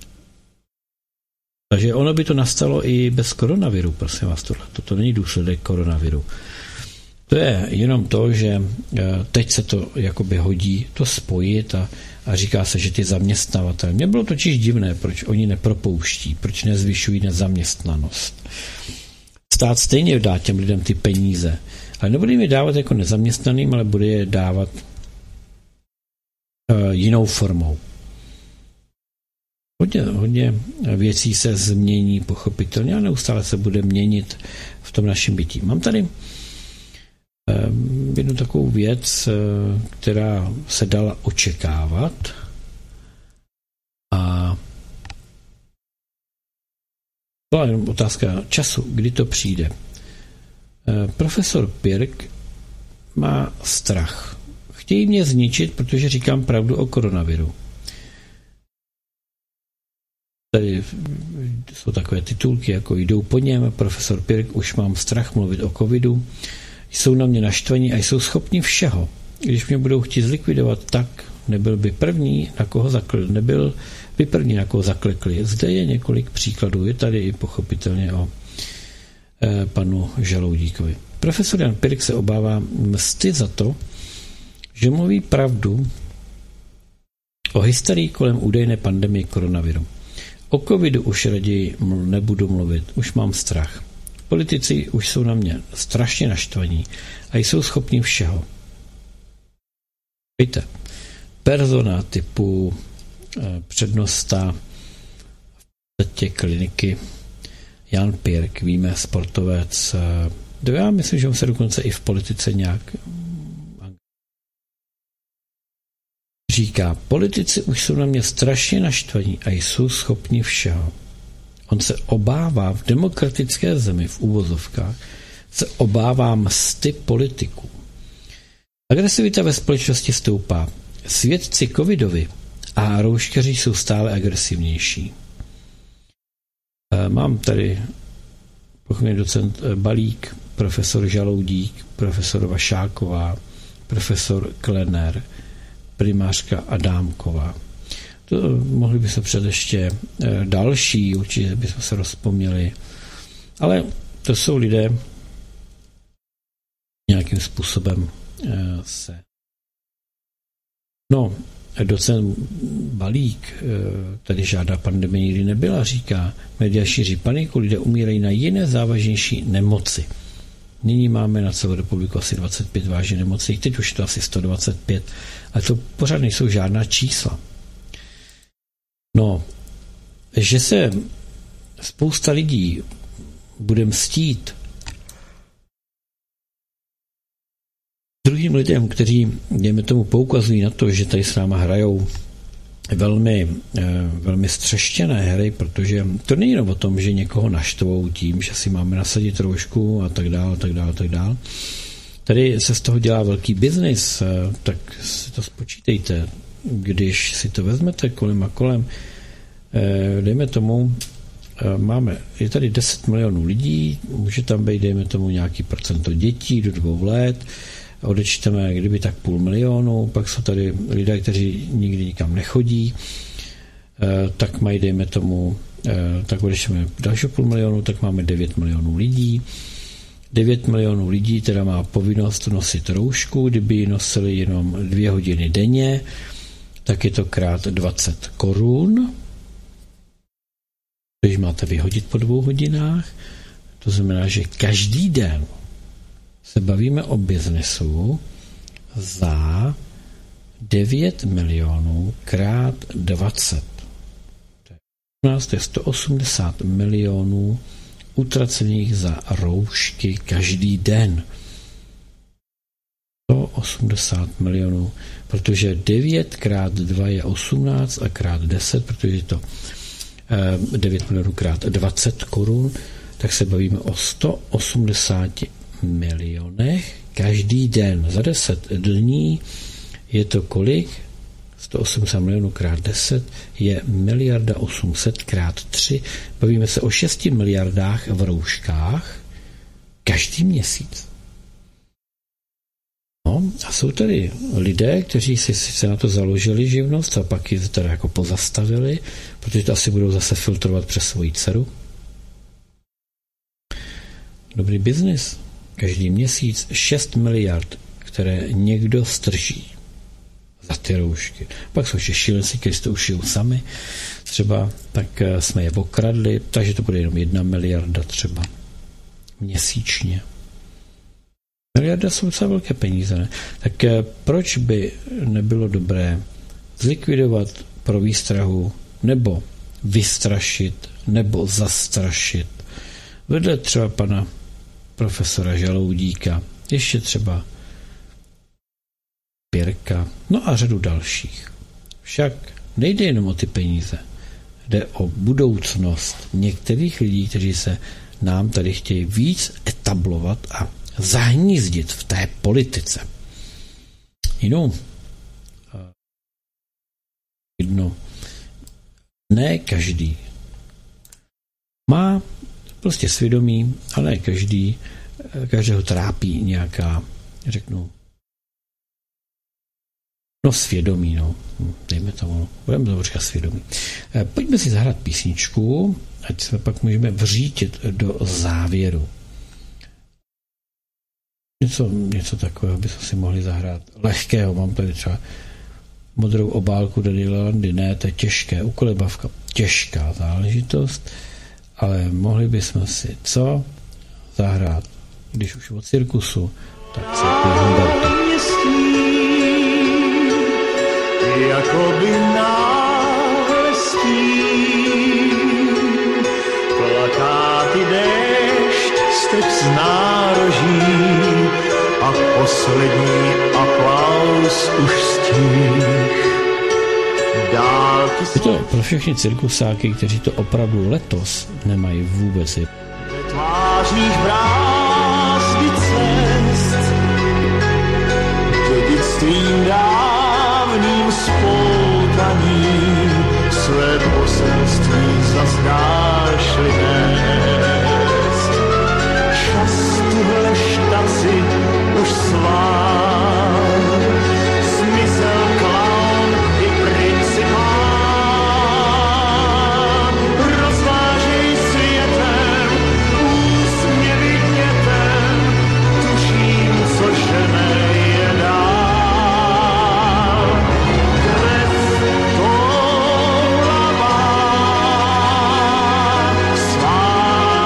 Speaker 1: Takže ono by to nastalo i bez koronaviru, prosím vás, to není důsledek koronaviru. To je jenom to, že teď se to jakoby hodí to spojit a říká se, že ty zaměstnavatelé. Mně bylo totiž divné, proč oni nepropouští, proč nezvyšují nezaměstnanost. Stát stejně dá těm lidem ty peníze, ale nebude jim je dávat jako nezaměstnaným, ale bude je dávat jinou formou. Hodně věcí se změní pochopitelně a neustále se bude měnit v tom našem bytí. Mám tady jednu takovou věc, která se dala očekávat a byla jenom otázka času, kdy to přijde. Profesor Pirk má strach. Chtějí mě zničit, protože říkám pravdu o koronaviru. Tady jsou takové titulky, jako jdou po něm, profesor Pirk, už mám strach mluvit o covidu, jsou na mě naštvaní a jsou schopni všeho. Když mě budou chtít zlikvidovat, tak nebyl by první, na koho zaklekli. Zde je několik příkladů, je tady i pochopitelně o panu Žaloudíkovi. Profesor Jan Pirk se obává msty za to, že mluví pravdu o hysterii kolem údajné pandemie koronaviru. O covidu už raději nebudu mluvit, už mám strach. Politici už jsou na mě strašně naštvaní a jsou schopni všeho. Víte, persona typu přednosta v kliniky Jan Pirk, víme, sportovec, já myslím, že on se dokonce i v politice nějak říká, politici už jsou na mě strašně naštvaní a jsou schopni všeho. On se obává v demokratické zemi, v uvozovkách, se obává msty politiků. Agresivita ve společnosti stoupá. Svědci covidovi a rouškaři jsou stále agresivnější. Mám tady pochopně docent Balík, profesor Žaloudík, profesor Vašáková, profesor Klener, primářka Adámková. To mohli by se před ještě další, určitě bychom se rozpomněli, ale to jsou lidé nějakým způsobem se. No, docent Balík tady žádná pandemie nikdy nebyla, říká, média šíří paniku, lidé umírají na jiné závažnější nemoci. Nyní máme na celou republiku asi 25 vážných nemocí, teď už to asi 125, ale to pořád nejsou žádná čísla. No, že se spousta lidí bude mstít druhým lidem, kteří, dejme tomu, poukazují na to, že tady s náma hrajou velmi střeštěné hry, protože to není jenom o tom, že někoho naštvou tím, že si máme nasadit roušku a tak dál. Tady se z toho dělá velký biznis, tak si to spočítejte. Když si to vezmete kolem a kolem, dejme tomu, je tady 10 milionů lidí, může tam být, dejme tomu, nějaký procento dětí do 2 let, odečteme, kdyby tak 500 000, pak jsou tady lidé, kteří nikdy nikam nechodí, tak mají, dejme tomu, tak odečteme dalšího 500 000, tak máme 9 milionů lidí. 9 milionů lidí teda má povinnost nosit roušku, kdyby ji nosili jenom 2 hodiny denně, tak je to krát 20 korun. Když máte vyhodit po 2 hodinách, to znamená, že každý den se bavíme o biznesu za 9 milionů krát 20. je 180 milionů utracených za roušky každý den. 180 milionů, protože 9 krát 2 je 18 a krát 10, protože je to 9 milionů krát 20 korun, tak se bavíme o 180 milionech každý den. Za 10 dní je to kolik? 180 milionů krát 10 je 1 800 000 krát 3. Bavíme se o 6 miliardách v rouškách každý měsíc. No a jsou tady lidé, kteří si sice na to založili živnost a pak ji teda jako pozastavili, protože to asi budou zase filtrovat přes svoji dceru. Dobrý biznis. Každý měsíc 6 miliard, které někdo strží za ty roušky. Pak jsou ještě šílenci, kteří to ušijou sami. Třeba tak jsme je okradli, takže to bude jenom 1 miliarda třeba měsíčně. Miliarda jsou docela velké peníze, ne? Tak proč by nebylo dobré zlikvidovat pro výstrahu nebo vystrašit nebo zastrašit vedle třeba pana profesora Žaloudíka, ještě třeba Pěrka, no a řadu dalších. Však nejde jenom o ty peníze, jde o budoucnost některých lidí, kteří se nám tady chtějí víc etablovat a zahnízdit v té politice. Jinou jedno, ne každý má prostě svědomí, ale každého trápí nějaká, řeknu, svědomí, dejme tomu, budeme to říkat svědomí. Pojďme si zahrát písničku, ať se pak můžeme vřítit do závěru. Něco takového bychom si mohli zahrát. Lehkého, mám tady třeba Modrou obálku Daniela Landy, ne, to je těžké, ukolebavka, těžká záležitost, ale mohli bychom si co? Zahrát, když už od cirkusu, tak se Humberto.
Speaker 11: Jakoby nástí plakáty déšť, step z nároží a poslední aplaus už stih.
Speaker 1: Je to pro všechny cirkusáky, kteří to opravdu letos nemají vůbec.
Speaker 11: Ve tvářích brázdy cest dědictvím dávným spoutaním své poselství zazdáš-li nést. Čas tuhle štaci už svál, smysl klaun i principál. Rozvážej světem, úsměvy dětem, tuším, co žene je dál. Krev toulavá, svá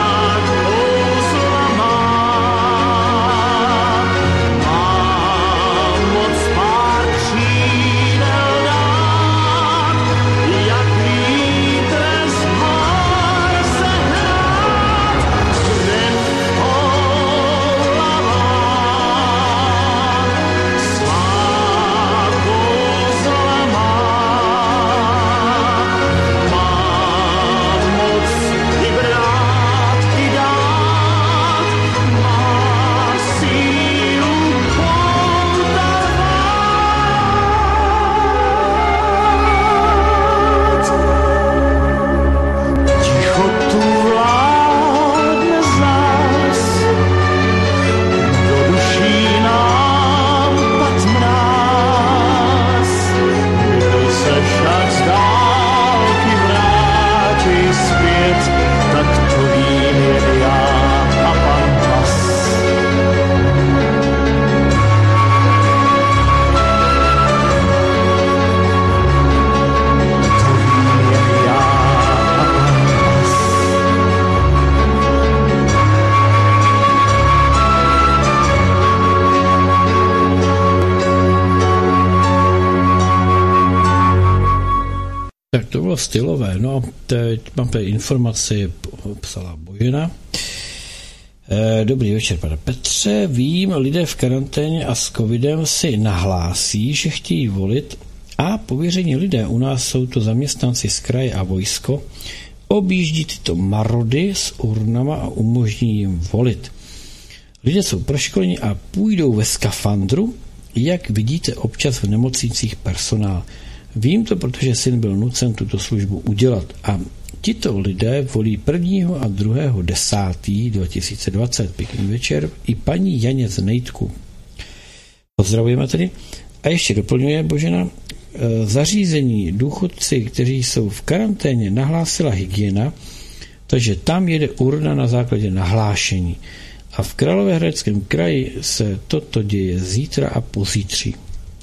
Speaker 1: Tak to bylo stylové. No, teď mám tady informaci, psala Božena. Dobrý večer, pane Petře. Vím, lidé v karanténě a s covidem si nahlásí, že chtějí volit a pověření lidé, u nás jsou to zaměstnanci z kraje a vojsko, objíždí tyto marody s urnama a umožní jim volit. Lidé jsou proškoleni a půjdou ve skafandru, jak vidíte občas v nemocnicích personál. Vím to, protože syn byl nucen tuto službu udělat a tito lidé volí 1. a 2. 10. 2020. Pěkný večer. I paní Janě z Nejtku. Pozdravujeme tedy. A ještě doplňuje Božena. Zařízení důchodci, kteří jsou v karanténě, nahlásila hygiena, takže tam jede urna na základě nahlášení. A v Královéhradeckém kraji se toto děje zítra a pozítří.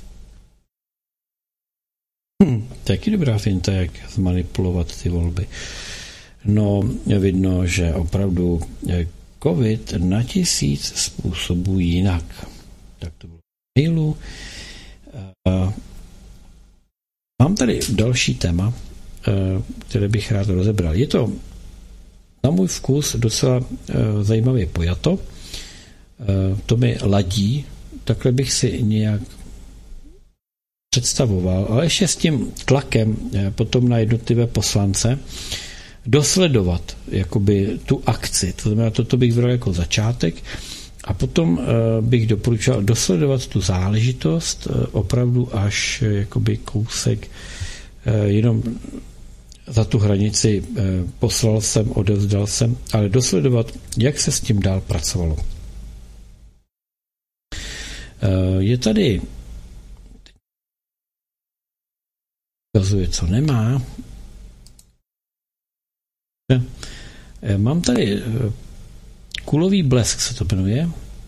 Speaker 1: Taky dobrá finta, jak zmanipulovat ty volby. No, vidno, že opravdu COVID na 1000 způsobů jinak. Tak to bylo v mailu. Mám tady další téma, které bych rád rozebral. Je to na můj vkus docela zajímavě pojato. To mi ladí, takhle bych si nějak představoval, ale ještě s tím tlakem potom na jednotlivé poslance dosledovat jakoby tu akci. To znamená, toto bych bral jako začátek a potom bych doporučoval dosledovat tu záležitost opravdu až jakoby kousek jenom za tu hranici poslal jsem, odevzdal jsem, ale dosledovat, jak se s tím dál pracovalo. Je tady ukazuje, co nemá. Mám tady Kulový blesk se to jmenuje.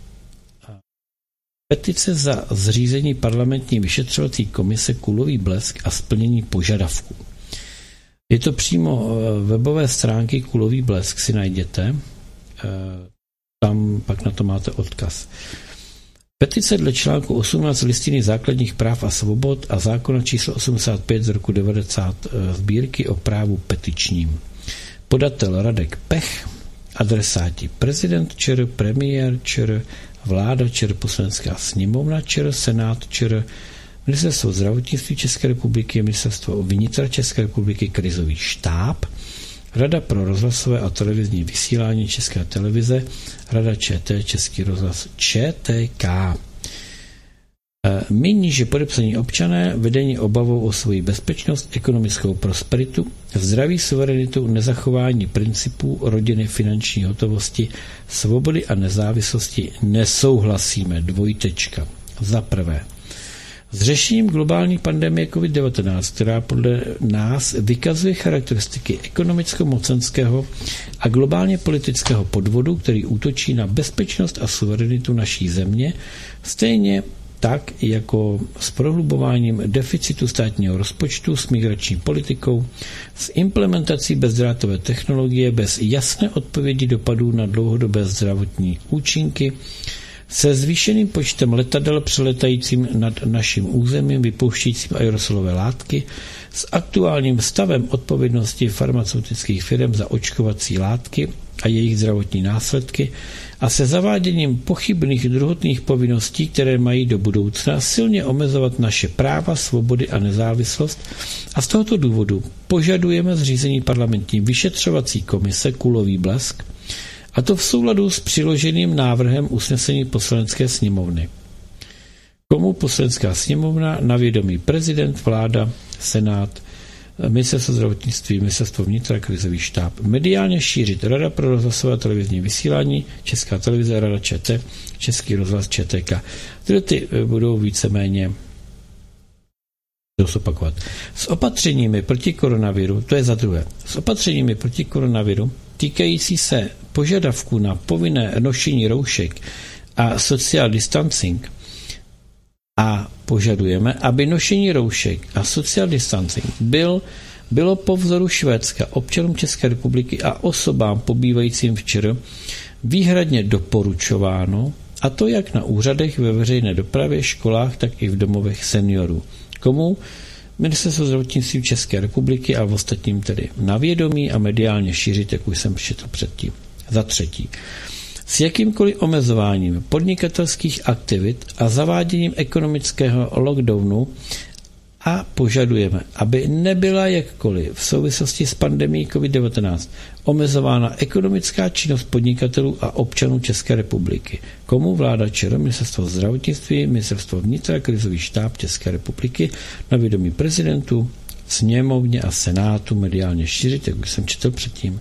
Speaker 1: Petice za zřízení parlamentní vyšetřovací komise Kulový blesk a splnění požadavků. Je to přímo webové stránky Kulový blesk, si najděte. Tam pak na to máte odkaz. Petice dle článku 18 Listiny základních práv a svobod a zákona číslo 85 z roku 90 sbírky o právu petičním. Podatel Radek Pech, adresáti prezident ČR, premiér ČR, vláda ČR, poslanecká sněmovna ČR, senát ČR, Ministerstvo zdravotnictví České republiky, Ministerstvo vnitra České republiky, krizový štáb, Rada pro rozhlasové a televizní vysílání České televize, Rada ČT, Český rozhlas, ČTK. My níže podepsaní občané vedení obavou o svoji bezpečnost, ekonomickou prosperitu, zdraví, suverenitu, nezachování principů rodiny, finanční hotovosti, svobody a nezávislosti nesouhlasíme. Dvojtečka. Za prvé. S řešením globální pandemie COVID-19, která podle nás vykazuje charakteristiky ekonomicko-mocenského a globálně politického podvodu, který útočí na bezpečnost a suverenitu naší země, stejně tak jako s prohlubováním deficitu státního rozpočtu, s migrační politikou, s implementací bezdrátové technologie bez jasné odpovědi dopadů na dlouhodobé zdravotní účinky, se zvýšeným počtem letadel přeletajícím nad naším územím, vypouštějícím aerosolové látky, s aktuálním stavem odpovědnosti farmaceutických firm za očkovací látky a jejich zdravotní následky a se zaváděním pochybných druhotných povinností, které mají do budoucna silně omezovat naše práva, svobody a nezávislost. A z tohoto důvodu požadujeme zřízení parlamentní vyšetřovací komise Kulový blesk, a to v souladu s přiloženým návrhem usnesení Poslanecké sněmovny. Komu Poslanecká sněmovna na vědomí prezident, vláda, senát, Ministerstvo zdravotnictví, Ministerstvo vnitra, krizový štáb. Mediálně šířit Rada pro rozhlasové a televizní vysílání, Česká televize, Rada ČT, Český rozhlas, ČTK. Tyhle ty budou víceméně opakovat. S opatřeními proti koronaviru, to je za druhé, s opatřeními proti koronaviru týkající se požadavků na povinné nošení roušek a social distancing a požadujeme, aby nošení roušek a social distancing bylo po vzoru Švédska občanům České republiky a osobám pobývajícím v ČR výhradně doporučováno, a to jak na úřadech, ve veřejné dopravě, školách, tak i v domovech seniorů. Komu? Ministerstvo zdravotnictví České republiky a v ostatním tedy na vědomí a mediálně šířit, jak už jsem četl předtím. Za třetí, s jakýmkoliv omezováním podnikatelských aktivit a zaváděním ekonomického lockdownu a požadujeme, aby nebyla jakkoliv v souvislosti s pandemií COVID-19 omezována ekonomická činnost podnikatelů a občanů České republiky. Komu? Vláda ČR, Ministerstvo zdravotnictví, Ministerstvo vnitra, krizový štáb České republiky na vědomí prezidentu, sněmovně a senátu mediálně šířit, jak už jsem četl předtím.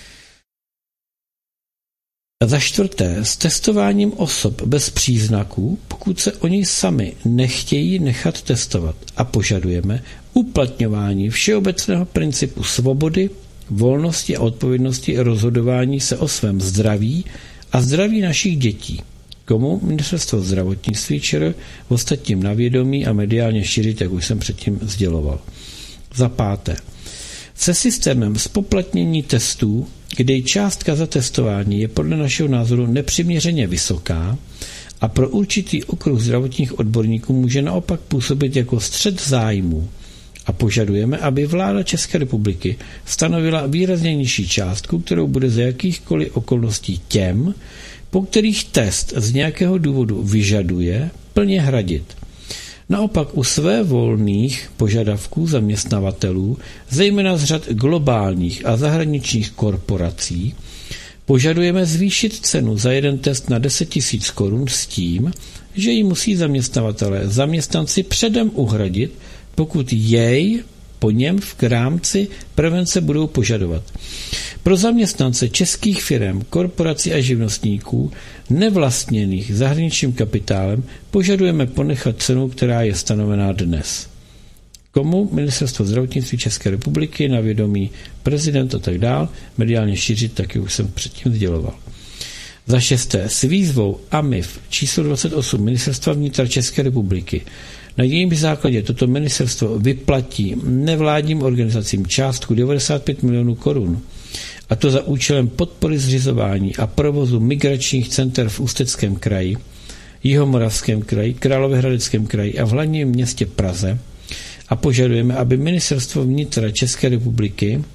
Speaker 1: A za čtvrté, s testováním osob bez příznaků, pokud se oni sami nechtějí nechat testovat, a požadujeme uplatňování všeobecného principu svobody, volnosti a odpovědnosti rozhodování se o svém zdraví a zdraví našich dětí. Komu? Ministerstvo zdravotnictví ČR, ostatním na vědomí a mediálně šířit, jak už jsem předtím sděloval. Za páté, se systémem zpoplatnění testů, kdy částka za testování je podle našeho názoru nepřiměřeně vysoká a pro určitý okruh zdravotních odborníků může naopak působit jako střet zájmů, a požadujeme, aby vláda České republiky stanovila výrazně nižší částku, kterou bude za jakýchkoliv okolností těm, po kterých test z nějakého důvodu vyžaduje, plně hradit. Naopak u své volných požadavků zaměstnavatelů, zejména z řad globálních a zahraničních korporací, požadujeme zvýšit cenu za jeden test na 10 000 korun s tím, že ji musí zaměstnanci předem uhradit, pokud jej po něm v rámci prevence budou požadovat. Pro zaměstnance českých firem, korporací a živnostníků nevlastněných zahraničním kapitálem požadujeme ponechat cenu, která je stanovená dnes. Komu? Ministerstvo zdravotnictví České republiky na vědomí prezident a tak dál, mediálně šířit, taky už jsem předtím sděloval. Za šesté, s výzvou AMIF číslo 28 Ministerstva vnitra České republiky. Na jejím základě toto ministerstvo vyplatí nevládním organizacím částku 95 milionů korun, a to za účelem podpory zřizování a provozu migračních center v Ústeckém kraji, Jihomoravském kraji, Královéhradeckém kraji a v hlavním městě Praze, a požadujeme, aby Ministerstvo vnitra České republiky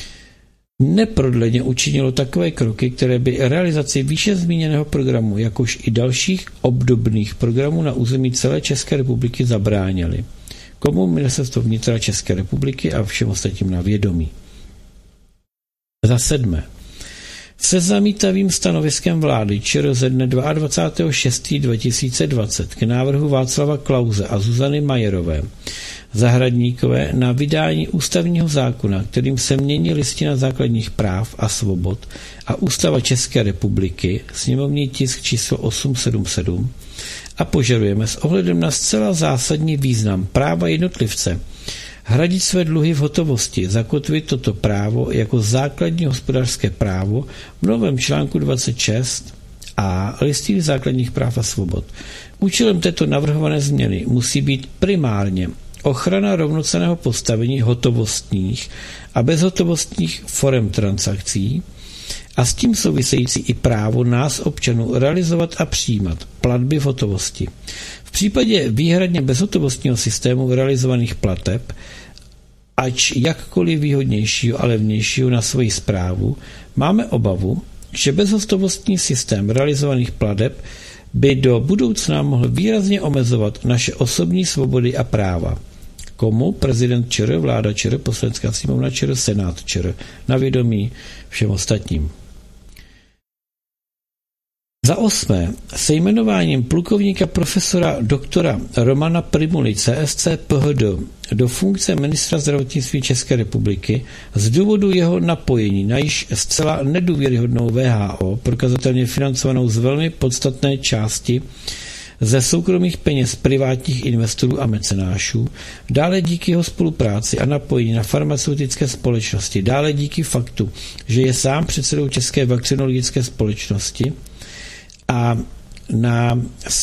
Speaker 1: neprodleně učinilo takové kroky, které by realizaci výše zmíněného programu, jakož i dalších obdobných programů na území celé České republiky zabránily. Komu? Ministerstvo vnitra České republiky a všem ostatním na vědomí. Za sedmé. Se zamítavým stanoviskem vlády ČR ze dne 22.6.2020 k návrhu Václava Klause a Zuzany Majerové Zahradníkové na vydání ústavního zákona, kterým se mění Listina základních práv a svobod a Ústava České republiky, sněmovní tisk číslo 877, a požadujeme s ohledem na zcela zásadní význam práva jednotlivce hradit své dluhy v hotovosti, zakotvit toto právo jako základní hospodářské právo v novém článku 26 a Listiny základních práv a svobod. Účelem této navrhované změny musí být primárně ochrana rovnocenného postavení hotovostních a bezhotovostních forem transakcí a s tím související i právo nás občanů realizovat a přijímat platby v hotovosti. V případě výhradně bezhotovostního systému realizovaných plateb, ač jakkoliv výhodnějšího a levnějšího na svoji správu, máme obavu, že bezhotovostní systém realizovaných plateb by do budoucna mohl výrazně omezovat naše osobní svobody a práva. Komu? Prezident ČR, vláda ČR, Poslanecká sněmovna ČR, Senát ČR, na vědomí všem ostatním. Za osmé, se jmenováním plukovníka profesora doktora Romana Prymuly CSC PhD do funkce ministra zdravotnictví České republiky z důvodu jeho napojení na již zcela nedůvěryhodnou WHO, prokazatelně financovanou z velmi podstatné části ze soukromých peněz privátních investorů a mecenášů, dále díky jeho spolupráci a napojení na farmaceutické společnosti, dále díky faktu, že je sám předsedou České vakcinologické společnosti a na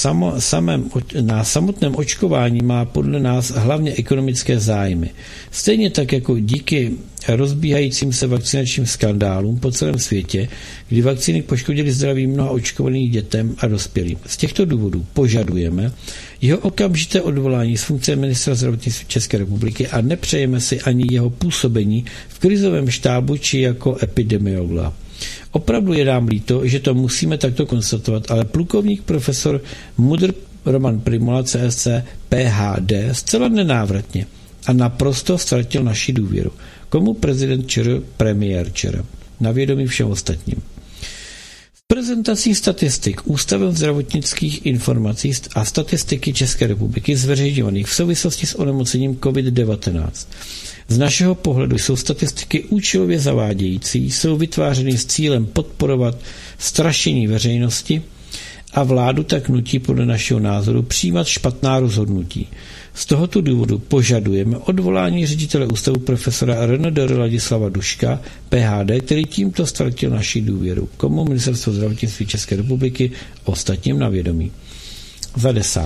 Speaker 1: samotném očkování má podle nás hlavně ekonomické zájmy. Stejně tak jako díky rozbíhajícím se vakcinačním skandálům po celém světě, kdy vakcíny poškodily zdraví mnoha očkovaných dětem a dospělým. Z těchto důvodů požadujeme jeho okamžité odvolání z funkce ministra zdravotnictví České republiky a nepřejeme si ani jeho působení v krizovém štábu či jako epidemiologa. Opravdu je nám líto, že to musíme takto konstatovat, ale plukovník profesor MUDr. Roman Prymula, CSC, PhD, zcela nenávratně a naprosto ztratil naši důvěru. Komu prezident ČR, premiér ČR? Na vědomí všem ostatním. V prezentací statistik Ústavem zdravotnických informací a statistiky České republiky zveřejňovaných v souvislosti s onemocněním COVID-19 z našeho pohledu jsou statistiky účelově zavádějící, jsou vytvářeny s cílem podporovat strašení veřejnosti a vládu tak nutí podle našeho názoru přijímat špatná rozhodnutí. Z tohoto důvodu požadujeme odvolání ředitele ústavu profesora RNDR Ladislava Duška, PhD, který tímto ztratil naši důvěru. Komu Ministerstvo zdravotnictví České republiky, ostatním na vědomí. Za 10.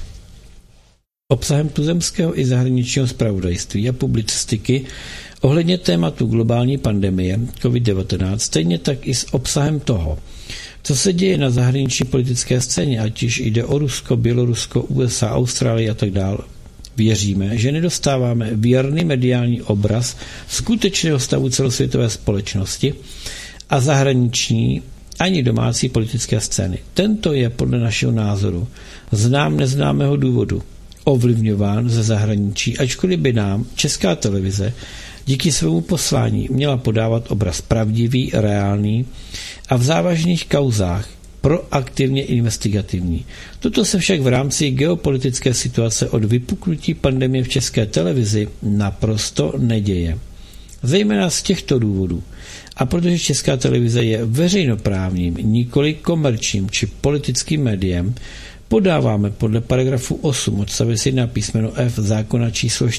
Speaker 1: Obsahem tuzemského i zahraničního zpravodajství a publicistiky ohledně tématu globální pandemie COVID-19, stejně tak i s obsahem toho, co se děje na zahraniční politické scéně, ať již jde o Rusko, Bělorusko, USA, Austrálii a tak dále. Věříme, že nedostáváme věrný mediální obraz skutečného stavu celosvětové společnosti a zahraniční ani domácí politické scény. Tento je podle našeho názoru neznámého důvodu ovlivňován ze zahraničí, ačkoliv by nám Česká televize díky svému poslání měla podávat obraz pravdivý, reálný a v závažných kauzách proaktivně investigativní. Toto se však v rámci geopolitické situace od vypuknutí pandemie v České televizi naprosto neděje. Zejména z těchto důvodů. A protože Česká televize je veřejnoprávním, nikoli komerčním či politickým médiem, podáváme podle paragrafu 8 odstavec 1 písmeno F zákona číslo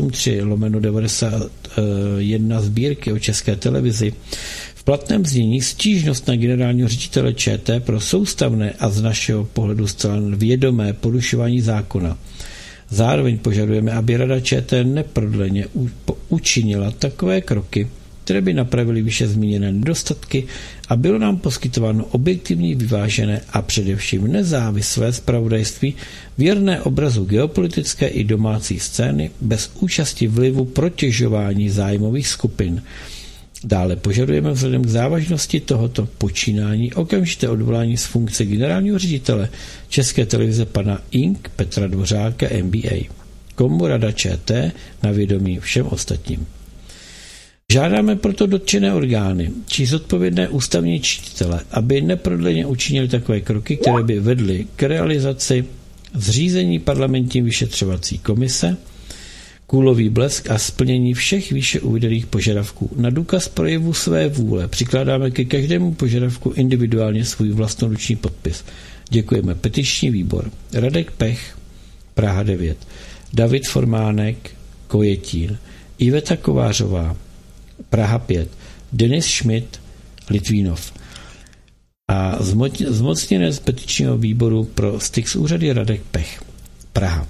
Speaker 1: 483/91 sbírky o České televizi v platném znění stížnost na generálního ředitele ČT pro soustavné a z našeho pohledu zcela vědomé porušování zákona. Zároveň požadujeme, aby Rada ČT neprodleně učinila takové kroky, které by napravily výše zmíněné nedostatky a bylo nám poskytováno objektivní, vyvážené a především nezávislé zpravodajství věrné obrazu geopolitické i domácí scény bez účasti vlivu protěžování zájmových skupin. Dále požadujeme vzhledem k závažnosti tohoto počínání okamžité odvolání z funkce generálního ředitele České televize pana Ing. Petra Dvořáka MBA. Komu Rada ČT na vědomí všem ostatním. Žádáme proto dotčené orgány či zodpovědné ústavní činitele, aby neprodleně učinili takové kroky, které by vedly k realizaci zřízení parlamentní vyšetřovací komise, kůlový blesk a splnění všech výše uvedených požadavků. Na důkaz projevu své vůle přikládáme ke každému požadavku individuálně svůj vlastnoruční podpis. Děkujeme. Petiční výbor. Radek Pech, Praha 9. David Formánek, Kojetín. Iveta Kovářová, Praha 5. Denis Schmidt, Litvínov. A zmocněnec petičního výboru pro styk s úřady Radek Pech, Praha.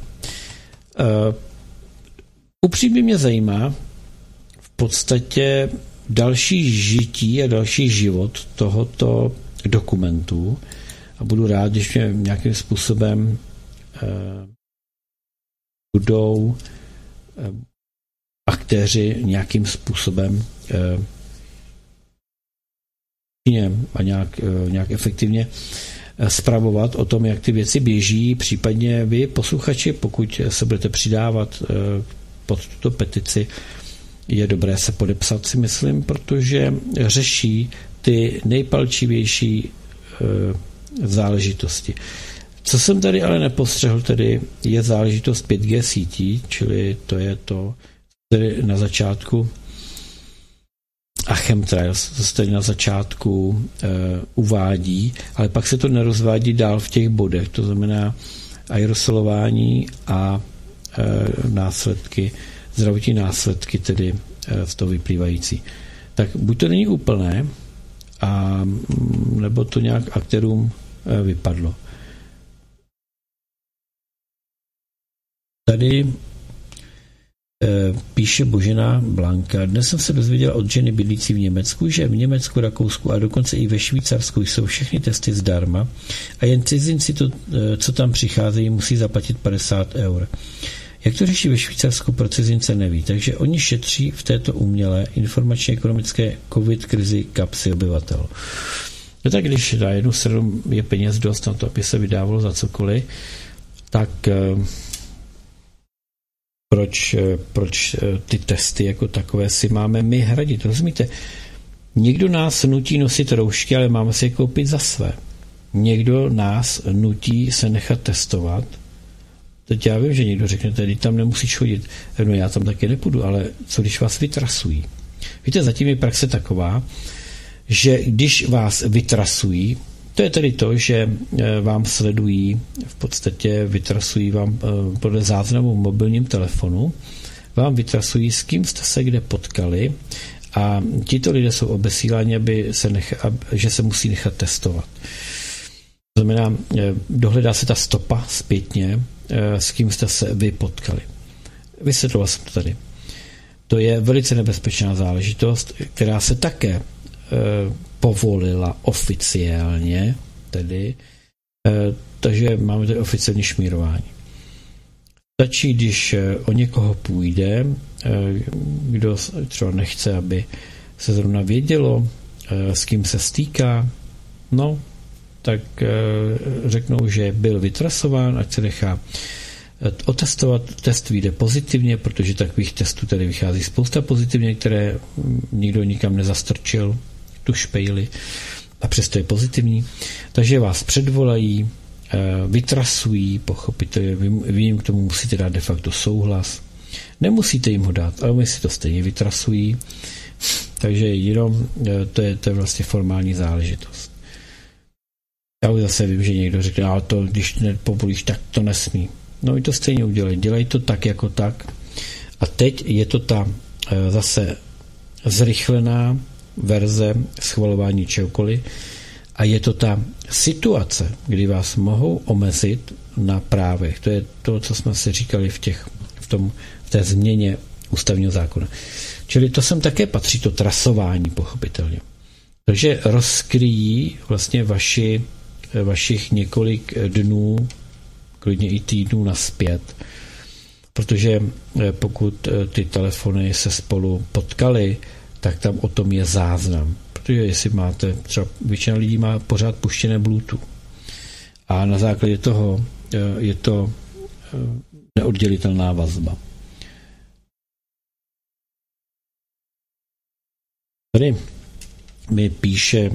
Speaker 1: Upřímně mě zajímá v podstatě další žití a další život tohoto dokumentu a budu rád, když mě nějakým způsobem budou aktéři nějakým způsobem a nějak efektivně spravovat o tom, jak ty věci běží, případně vy, posluchači, pokud se budete přidávat pod tuto petici, je dobré se podepsat, si myslím, protože řeší ty nejpalčivější záležitosti. Co jsem tady ale nepostřehl, tedy je záležitost 5G sítí, čili to je to, tedy na začátku a chemtrails, to se tady na začátku uvádí, ale pak se to nerozvádí dál v těch bodech, to znamená aerosolování a následky, zdravotní následky, tedy z toho vyplývající. Tak buď to není úplné, a nebo to nějak aktérům vypadlo. Tady píše Božena Blanka. Dnes jsem se dozvěděla od ženy bydlící v Německu, že v Německu, Rakousku a dokonce i ve Švýcarsku jsou všechny testy zdarma a jen cizinci, co tam přicházejí, musí zaplatit 50 €. Jak to řeší ve Švýcarsku, pro cizince neví, takže oni šetří v této umělé informačně ekonomické covid krizi kapsy obyvatel. No tak když na jednu stranu je peněz dost na to, aby se vydávalo za cokoliv, tak proč ty testy jako takové si máme my hradit? Rozumíte? Někdo nás nutí nosit roušky, ale máme si je koupit za své. Někdo nás nutí se nechat testovat. Teď já vím, že někdo řekne, tady tam nemusíš chodit. No já tam taky nepůjdu, ale co když vás vytrasují? Víte, zatím je praxe taková, že když vás vytrasují, to je tedy to, že vám sledují, v podstatě vytrasují vám podle záznamu v mobilním telefonu, vám vytrasují, s kým jste se kde potkali a tito lidé jsou obesíláni, že se musí nechat testovat. To znamená, dohledá se ta stopa zpětně, s kým jste se vy potkali. Vysvětloval jsem to tady. To je velice nebezpečná záležitost, která se také povolila oficiálně, tedy, takže máme tady oficiální šmírování. Stačí, když o někoho půjde, kdo třeba nechce, aby se zrovna vědělo, s kým se stýká, no, tak řeknou, že byl vytrasován, ať se nechá otestovat, test vyjde pozitivně, protože takových testů tady vychází spousta pozitivně, které nikdo nikam nezastrčil, tu špejli a přesto je pozitivní. Takže vás předvolají, vytrasují, pochopitelně, vy jim k tomu musíte dát de facto souhlas. Nemusíte jim ho dát, ale oni si to stejně vytrasují, takže jenom to je vlastně formální záležitost. Já už zase vím, že někdo řekne, ale to, když nepovolíš, tak to nesmí. No i to stejně udělají. Dělají to tak jako tak. A teď je to ta zase zrychlená verze schvalování čehokoliv a je to ta situace, kdy vás mohou omezit na právech. To je to, co jsme si říkali v té změně ústavního zákona. Čili to sem také patří, to trasování, pochopitelně. Takže rozkryjí vlastně vašich několik dnů, klidně i týdnů nazpět, protože pokud ty telefony se spolu potkaly, tak tam o tom je záznam. Protože jestli máte, třeba většina lidí má pořád puštěné Bluetooth a na základě toho je to neoddělitelná vazba. Tady mi píše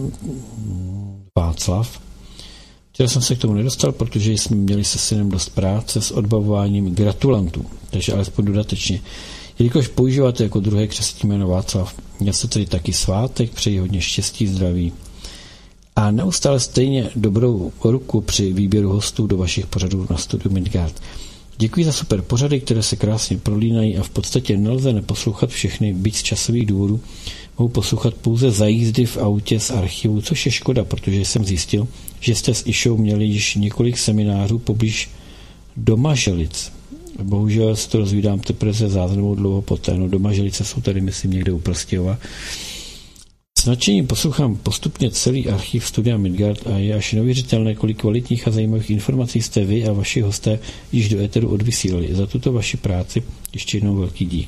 Speaker 1: Václav. Včera jsem se k tomu nedostal, protože jsme měli se synem dost práce s odbavováním gratulantů, takže alespoň dodatečně. Jelikož používáte jako druhé křestní jméno Václav, měl se tady taky svátek, přeji hodně štěstí, zdraví a neustále stejně dobrou ruku při výběru hostů do vašich pořadů na studiu Midgard. Děkuji za super pořady, které se krásně prolínají a v podstatě nelze neposlouchat všechny, byť z časových důvodů. Mohu poslouchat pouze za jízdy v autě z archivu, což je škoda, protože jsem zjistil, že jste s Išou měli již několik seminářů poblíž Domaželic. Bohužel se to rozvídám teprve ze záznamu dlouho poté. No, Domaželice jsou tady, myslím, někde u Prostějova. S nadšením poslouchám postupně celý archiv studia Midgard a je až neuvěřitelné, kolik kvalitních a zajímavých informací jste vy a vaši hosté již do éteru odvysílali. Za tuto vaši práci ještě jednou velký dík.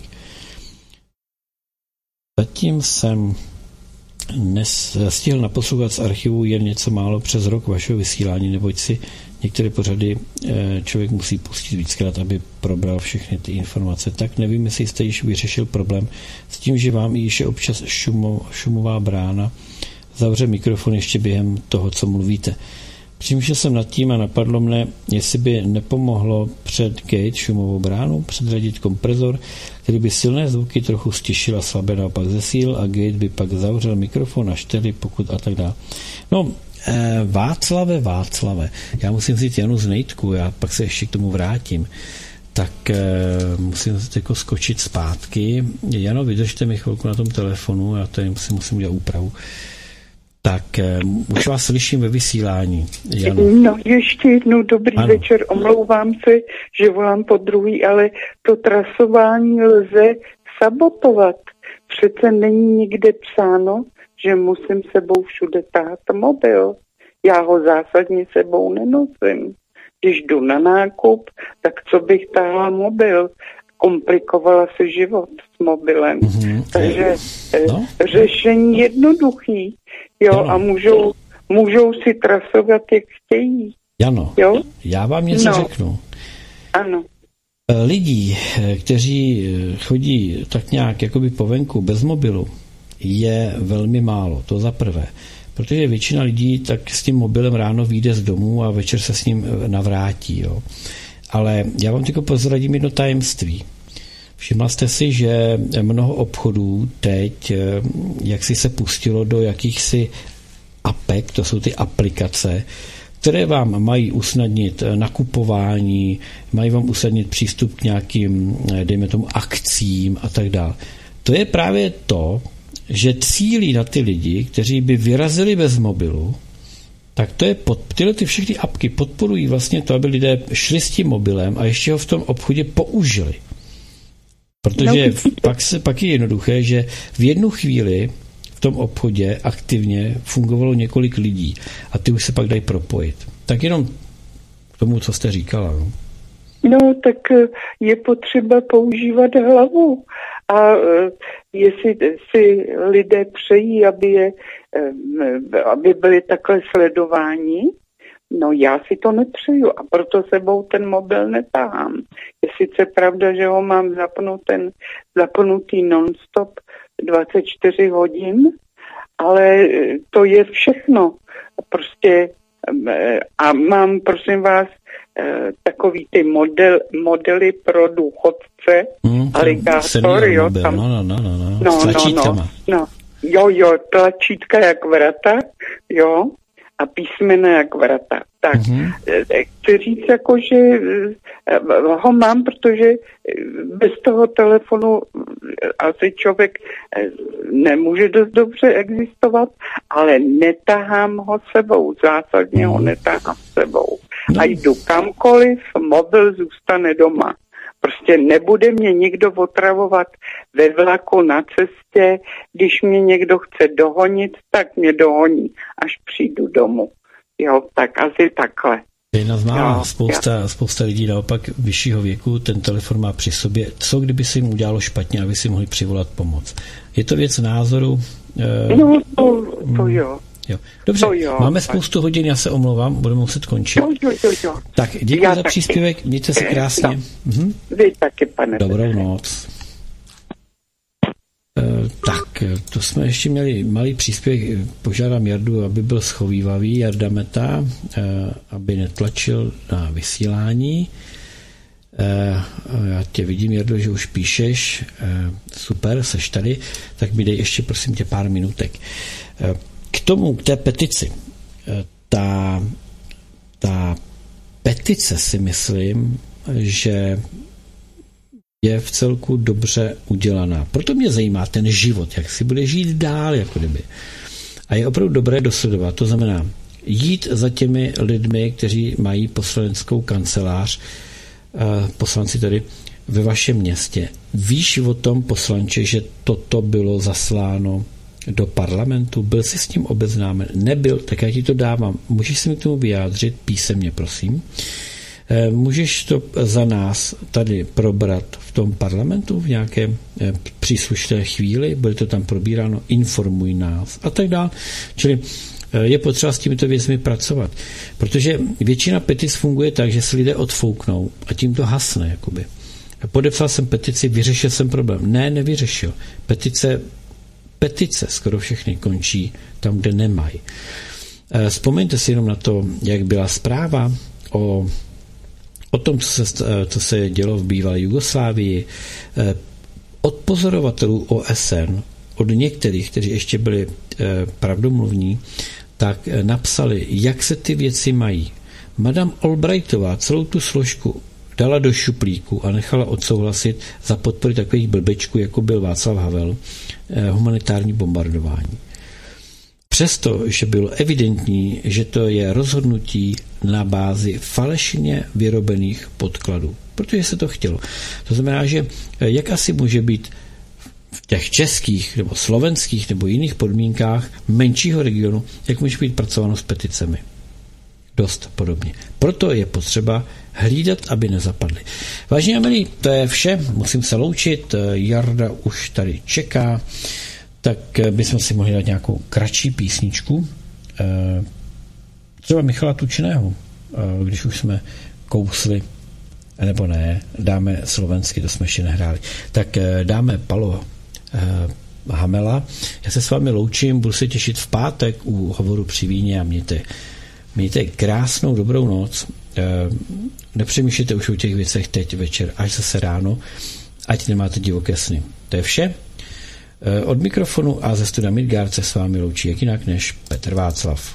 Speaker 1: Zatím jsem stihl naposlouchat z archivu jen něco málo přes rok vašeho vysílání, neboť si některé pořady člověk musí pustit víckrát, aby probral všechny ty informace. Tak nevím, jestli jste již vyřešil problém s tím, že vám již je občas šumová brána zavře mikrofon ještě během toho, co mluvíte. Přemýšlel jsem nad tím a napadlo mne, jestli by nepomohlo před gate šumovou bránu předřadit kompresor, který by silné zvuky trochu stišil a slabé naopak zesílil a gate by pak zavřel mikrofon a štěly, pokud a tak dále. No, Václave, já musím říct Janu Znejtku, já pak se ještě k tomu vrátím, tak musím jako skočit zpátky. Jano, vydržte mi chvilku na tom telefonu, já tady musím udělat úpravu. Tak už vás slyším ve vysílání. Jano.
Speaker 9: No ještě jednou dobrý večer. Omlouvám se, že volám po druhý, ale to trasování lze sabotovat. Přece není nikde psáno, že musím sebou všude tahat mobil. Já ho zásadně sebou nenosím. Když jdu na nákup, tak co bych tahala mobil? Komplikovala se život s mobilem. Takže řešení jednoduchý. Jo, a můžou si trasovat, jak chtějí.
Speaker 1: Jano,
Speaker 9: jo?
Speaker 1: Já vám něco řeknu.
Speaker 9: Ano.
Speaker 1: Lidí, kteří chodí tak nějak jakoby po venku bez mobilu, je velmi málo, to za prvé. Protože většina lidí tak s tím mobilem ráno vyjde z domu a večer se s ním navrátí. Jo. Ale já vám tylko prozradím jedno tajemství. Všimla jste si, že mnoho obchodů teď, jak si se pustilo do jakýchsi apek, to jsou ty aplikace, které vám mají usnadnit nakupování, mají vám usnadnit přístup k nějakým, dejme tomu, akcím a tak dále. To je právě to, že cílí na ty lidi, kteří by vyrazili bez mobilu, tak to je tyhle ty všechny apky podporují vlastně to, aby lidé šli s tím mobilem a ještě ho v tom obchodě použili. Protože pak je jednoduché, že v jednu chvíli v tom obchodě aktivně fungovalo několik lidí a ty už se pak dají propojit. Tak jenom k tomu, co jste říkala.
Speaker 9: No, tak je potřeba používat hlavu. A jestli si lidé přejí, aby byli takhle sledováni, no já si to nepřeju a proto sebou ten mobil netahám. Je sice pravda, že ho mám zapnutý non-stop 24 hodin, ale to je všechno. Prostě a mám, prosím vás, takový ty modely pro důchodce, aligátor, jo, tam, jo, tlačítka jak vrata, jo, a písmena jak vrata. Tak, chci říct, jako, že ho mám, protože bez toho telefonu asi člověk nemůže dost dobře existovat, ale netahám ho sebou, zásadně ho netahám sebou. A jdu kamkoliv, mobil zůstane doma. Prostě nebude mě nikdo otravovat ve vlaku, na cestě, když mě někdo chce dohonit, tak mě dohoní, až přijdu domů. Jo, tak asi takhle.
Speaker 1: Jedna známá, spousta lidí naopak vyššího věku ten telefon má při sobě. Co kdyby se jim udělalo špatně, aby si mohli přivolat pomoc? Je to věc názoru?
Speaker 9: No, to jo.
Speaker 1: Jo. Dobře, máme spoustu hodin, já se omlouvám, budeme muset končit.
Speaker 9: Jo.
Speaker 1: Tak, děkuji za příspěvek, mějte se krásně.
Speaker 9: Vy taky, pane.
Speaker 1: Dobrou noc. Tak, to jsme ještě měli malý příspěvek. Požádám Jardu, aby byl schovívavý, Jarda Meta, aby netlačil na vysílání. Já tě vidím, Jardo, že už píšeš. Super, seš tady. Tak mi dej ještě, prosím tě, pár minutek. K té petici. Ta petice si myslím, že je v celku dobře udělaná. Proto mě zajímá ten život, jak si bude žít dál, jako kdyby. A je opravdu dobré dosledovat. To znamená jít za těmi lidmi, kteří mají poslaneckou kancelář, poslanci tedy ve vašem městě. Víš o tom, poslanče, že toto bylo zasláno do parlamentu? Byl jsi s tím obeznámen? Nebyl? Tak já ti to dávám. Můžeš se mi k tomu vyjádřit písemně, prosím? Můžeš to za nás tady probrat v tom parlamentu v nějaké příslušné chvíli? Bude to tam probíráno? Informuj nás a tak dále. Čili je potřeba s těmito věcmi pracovat. Protože většina petic funguje tak, že se lidé odfouknou a tím to hasne. Jakoby. Podepsal jsem petici, vyřešil jsem problém. Ne, nevyřešil. Petice skoro všechny končí tam, kde nemají. Vzpomeňte si jenom na to, jak byla zpráva o tom, co se dělo v bývalé Jugoslávii, od pozorovatelů OSN, od některých, kteří ještě byli pravdomluvní, tak napsali, jak se ty věci mají. Madame Albrightová celou tu složku dala do šuplíku a nechala odsouhlasit za podpory takových blbečků, jako byl Václav Havel, humanitární bombardování. přesto, že bylo evidentní, že to je rozhodnutí na bázi falešně vyrobených podkladů, protože se to chtělo. To znamená, že jak asi může být v těch českých nebo slovenských nebo jiných podmínkách menšího regionu, jak může být pracováno s peticemi. Dost podobně. Proto je potřeba hlídat, aby nezapadly. Vážení a milí, to je vše, musím se loučit, Jarda už tady čeká, tak bychom si mohli dát nějakou kratší písničku, třeba Michala Tučného, když už jsme kousli, nebo ne, dáme slovensky, to jsme ještě nehráli, tak dáme Palo Hamela. Já se s vámi loučím, budu se těšit v pátek u Hovoru při víně a mějte krásnou dobrou noc. Nepřemýšlejte už o těch věcech teď večer, až zase ráno, ať nemáte divoké sny. To je vše. Od mikrofonu a ze studia Midgard se s vámi loučí jak jinak než Petr Václav.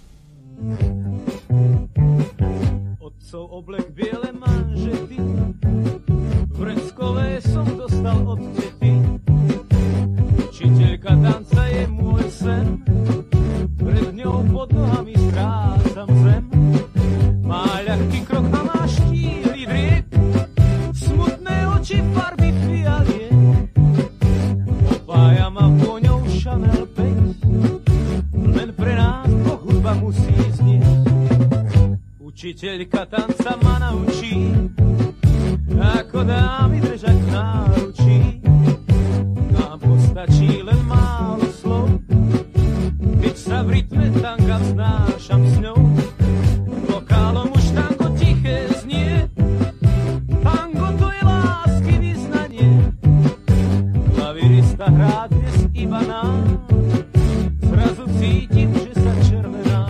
Speaker 11: Otcov oblek biele manžety, vreskové som dostal od tety. Učiteľka tanca je môj sen, pred ňou pod nohami strácam zem. Má ľahký krok a má štíhly driek, smutné oči farby fialie. Opája ma vôňou Chanel 5, len pre nás dvoch hudba musí znieť. Učiteľka tanca ma naučí, ako dámy držať v náručí. Nám postačí len málo slov, keď sa v rytme tanga vznášam s ňou. Vokálom už tango tiché znie, tango to je lásky vyznanie. Klavirista hrá dnes iba nám, zrazu cítim, že sa červená.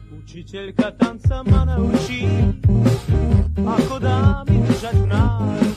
Speaker 11: Učiteľka tanca ma naučí, ako dámy držať v náručí.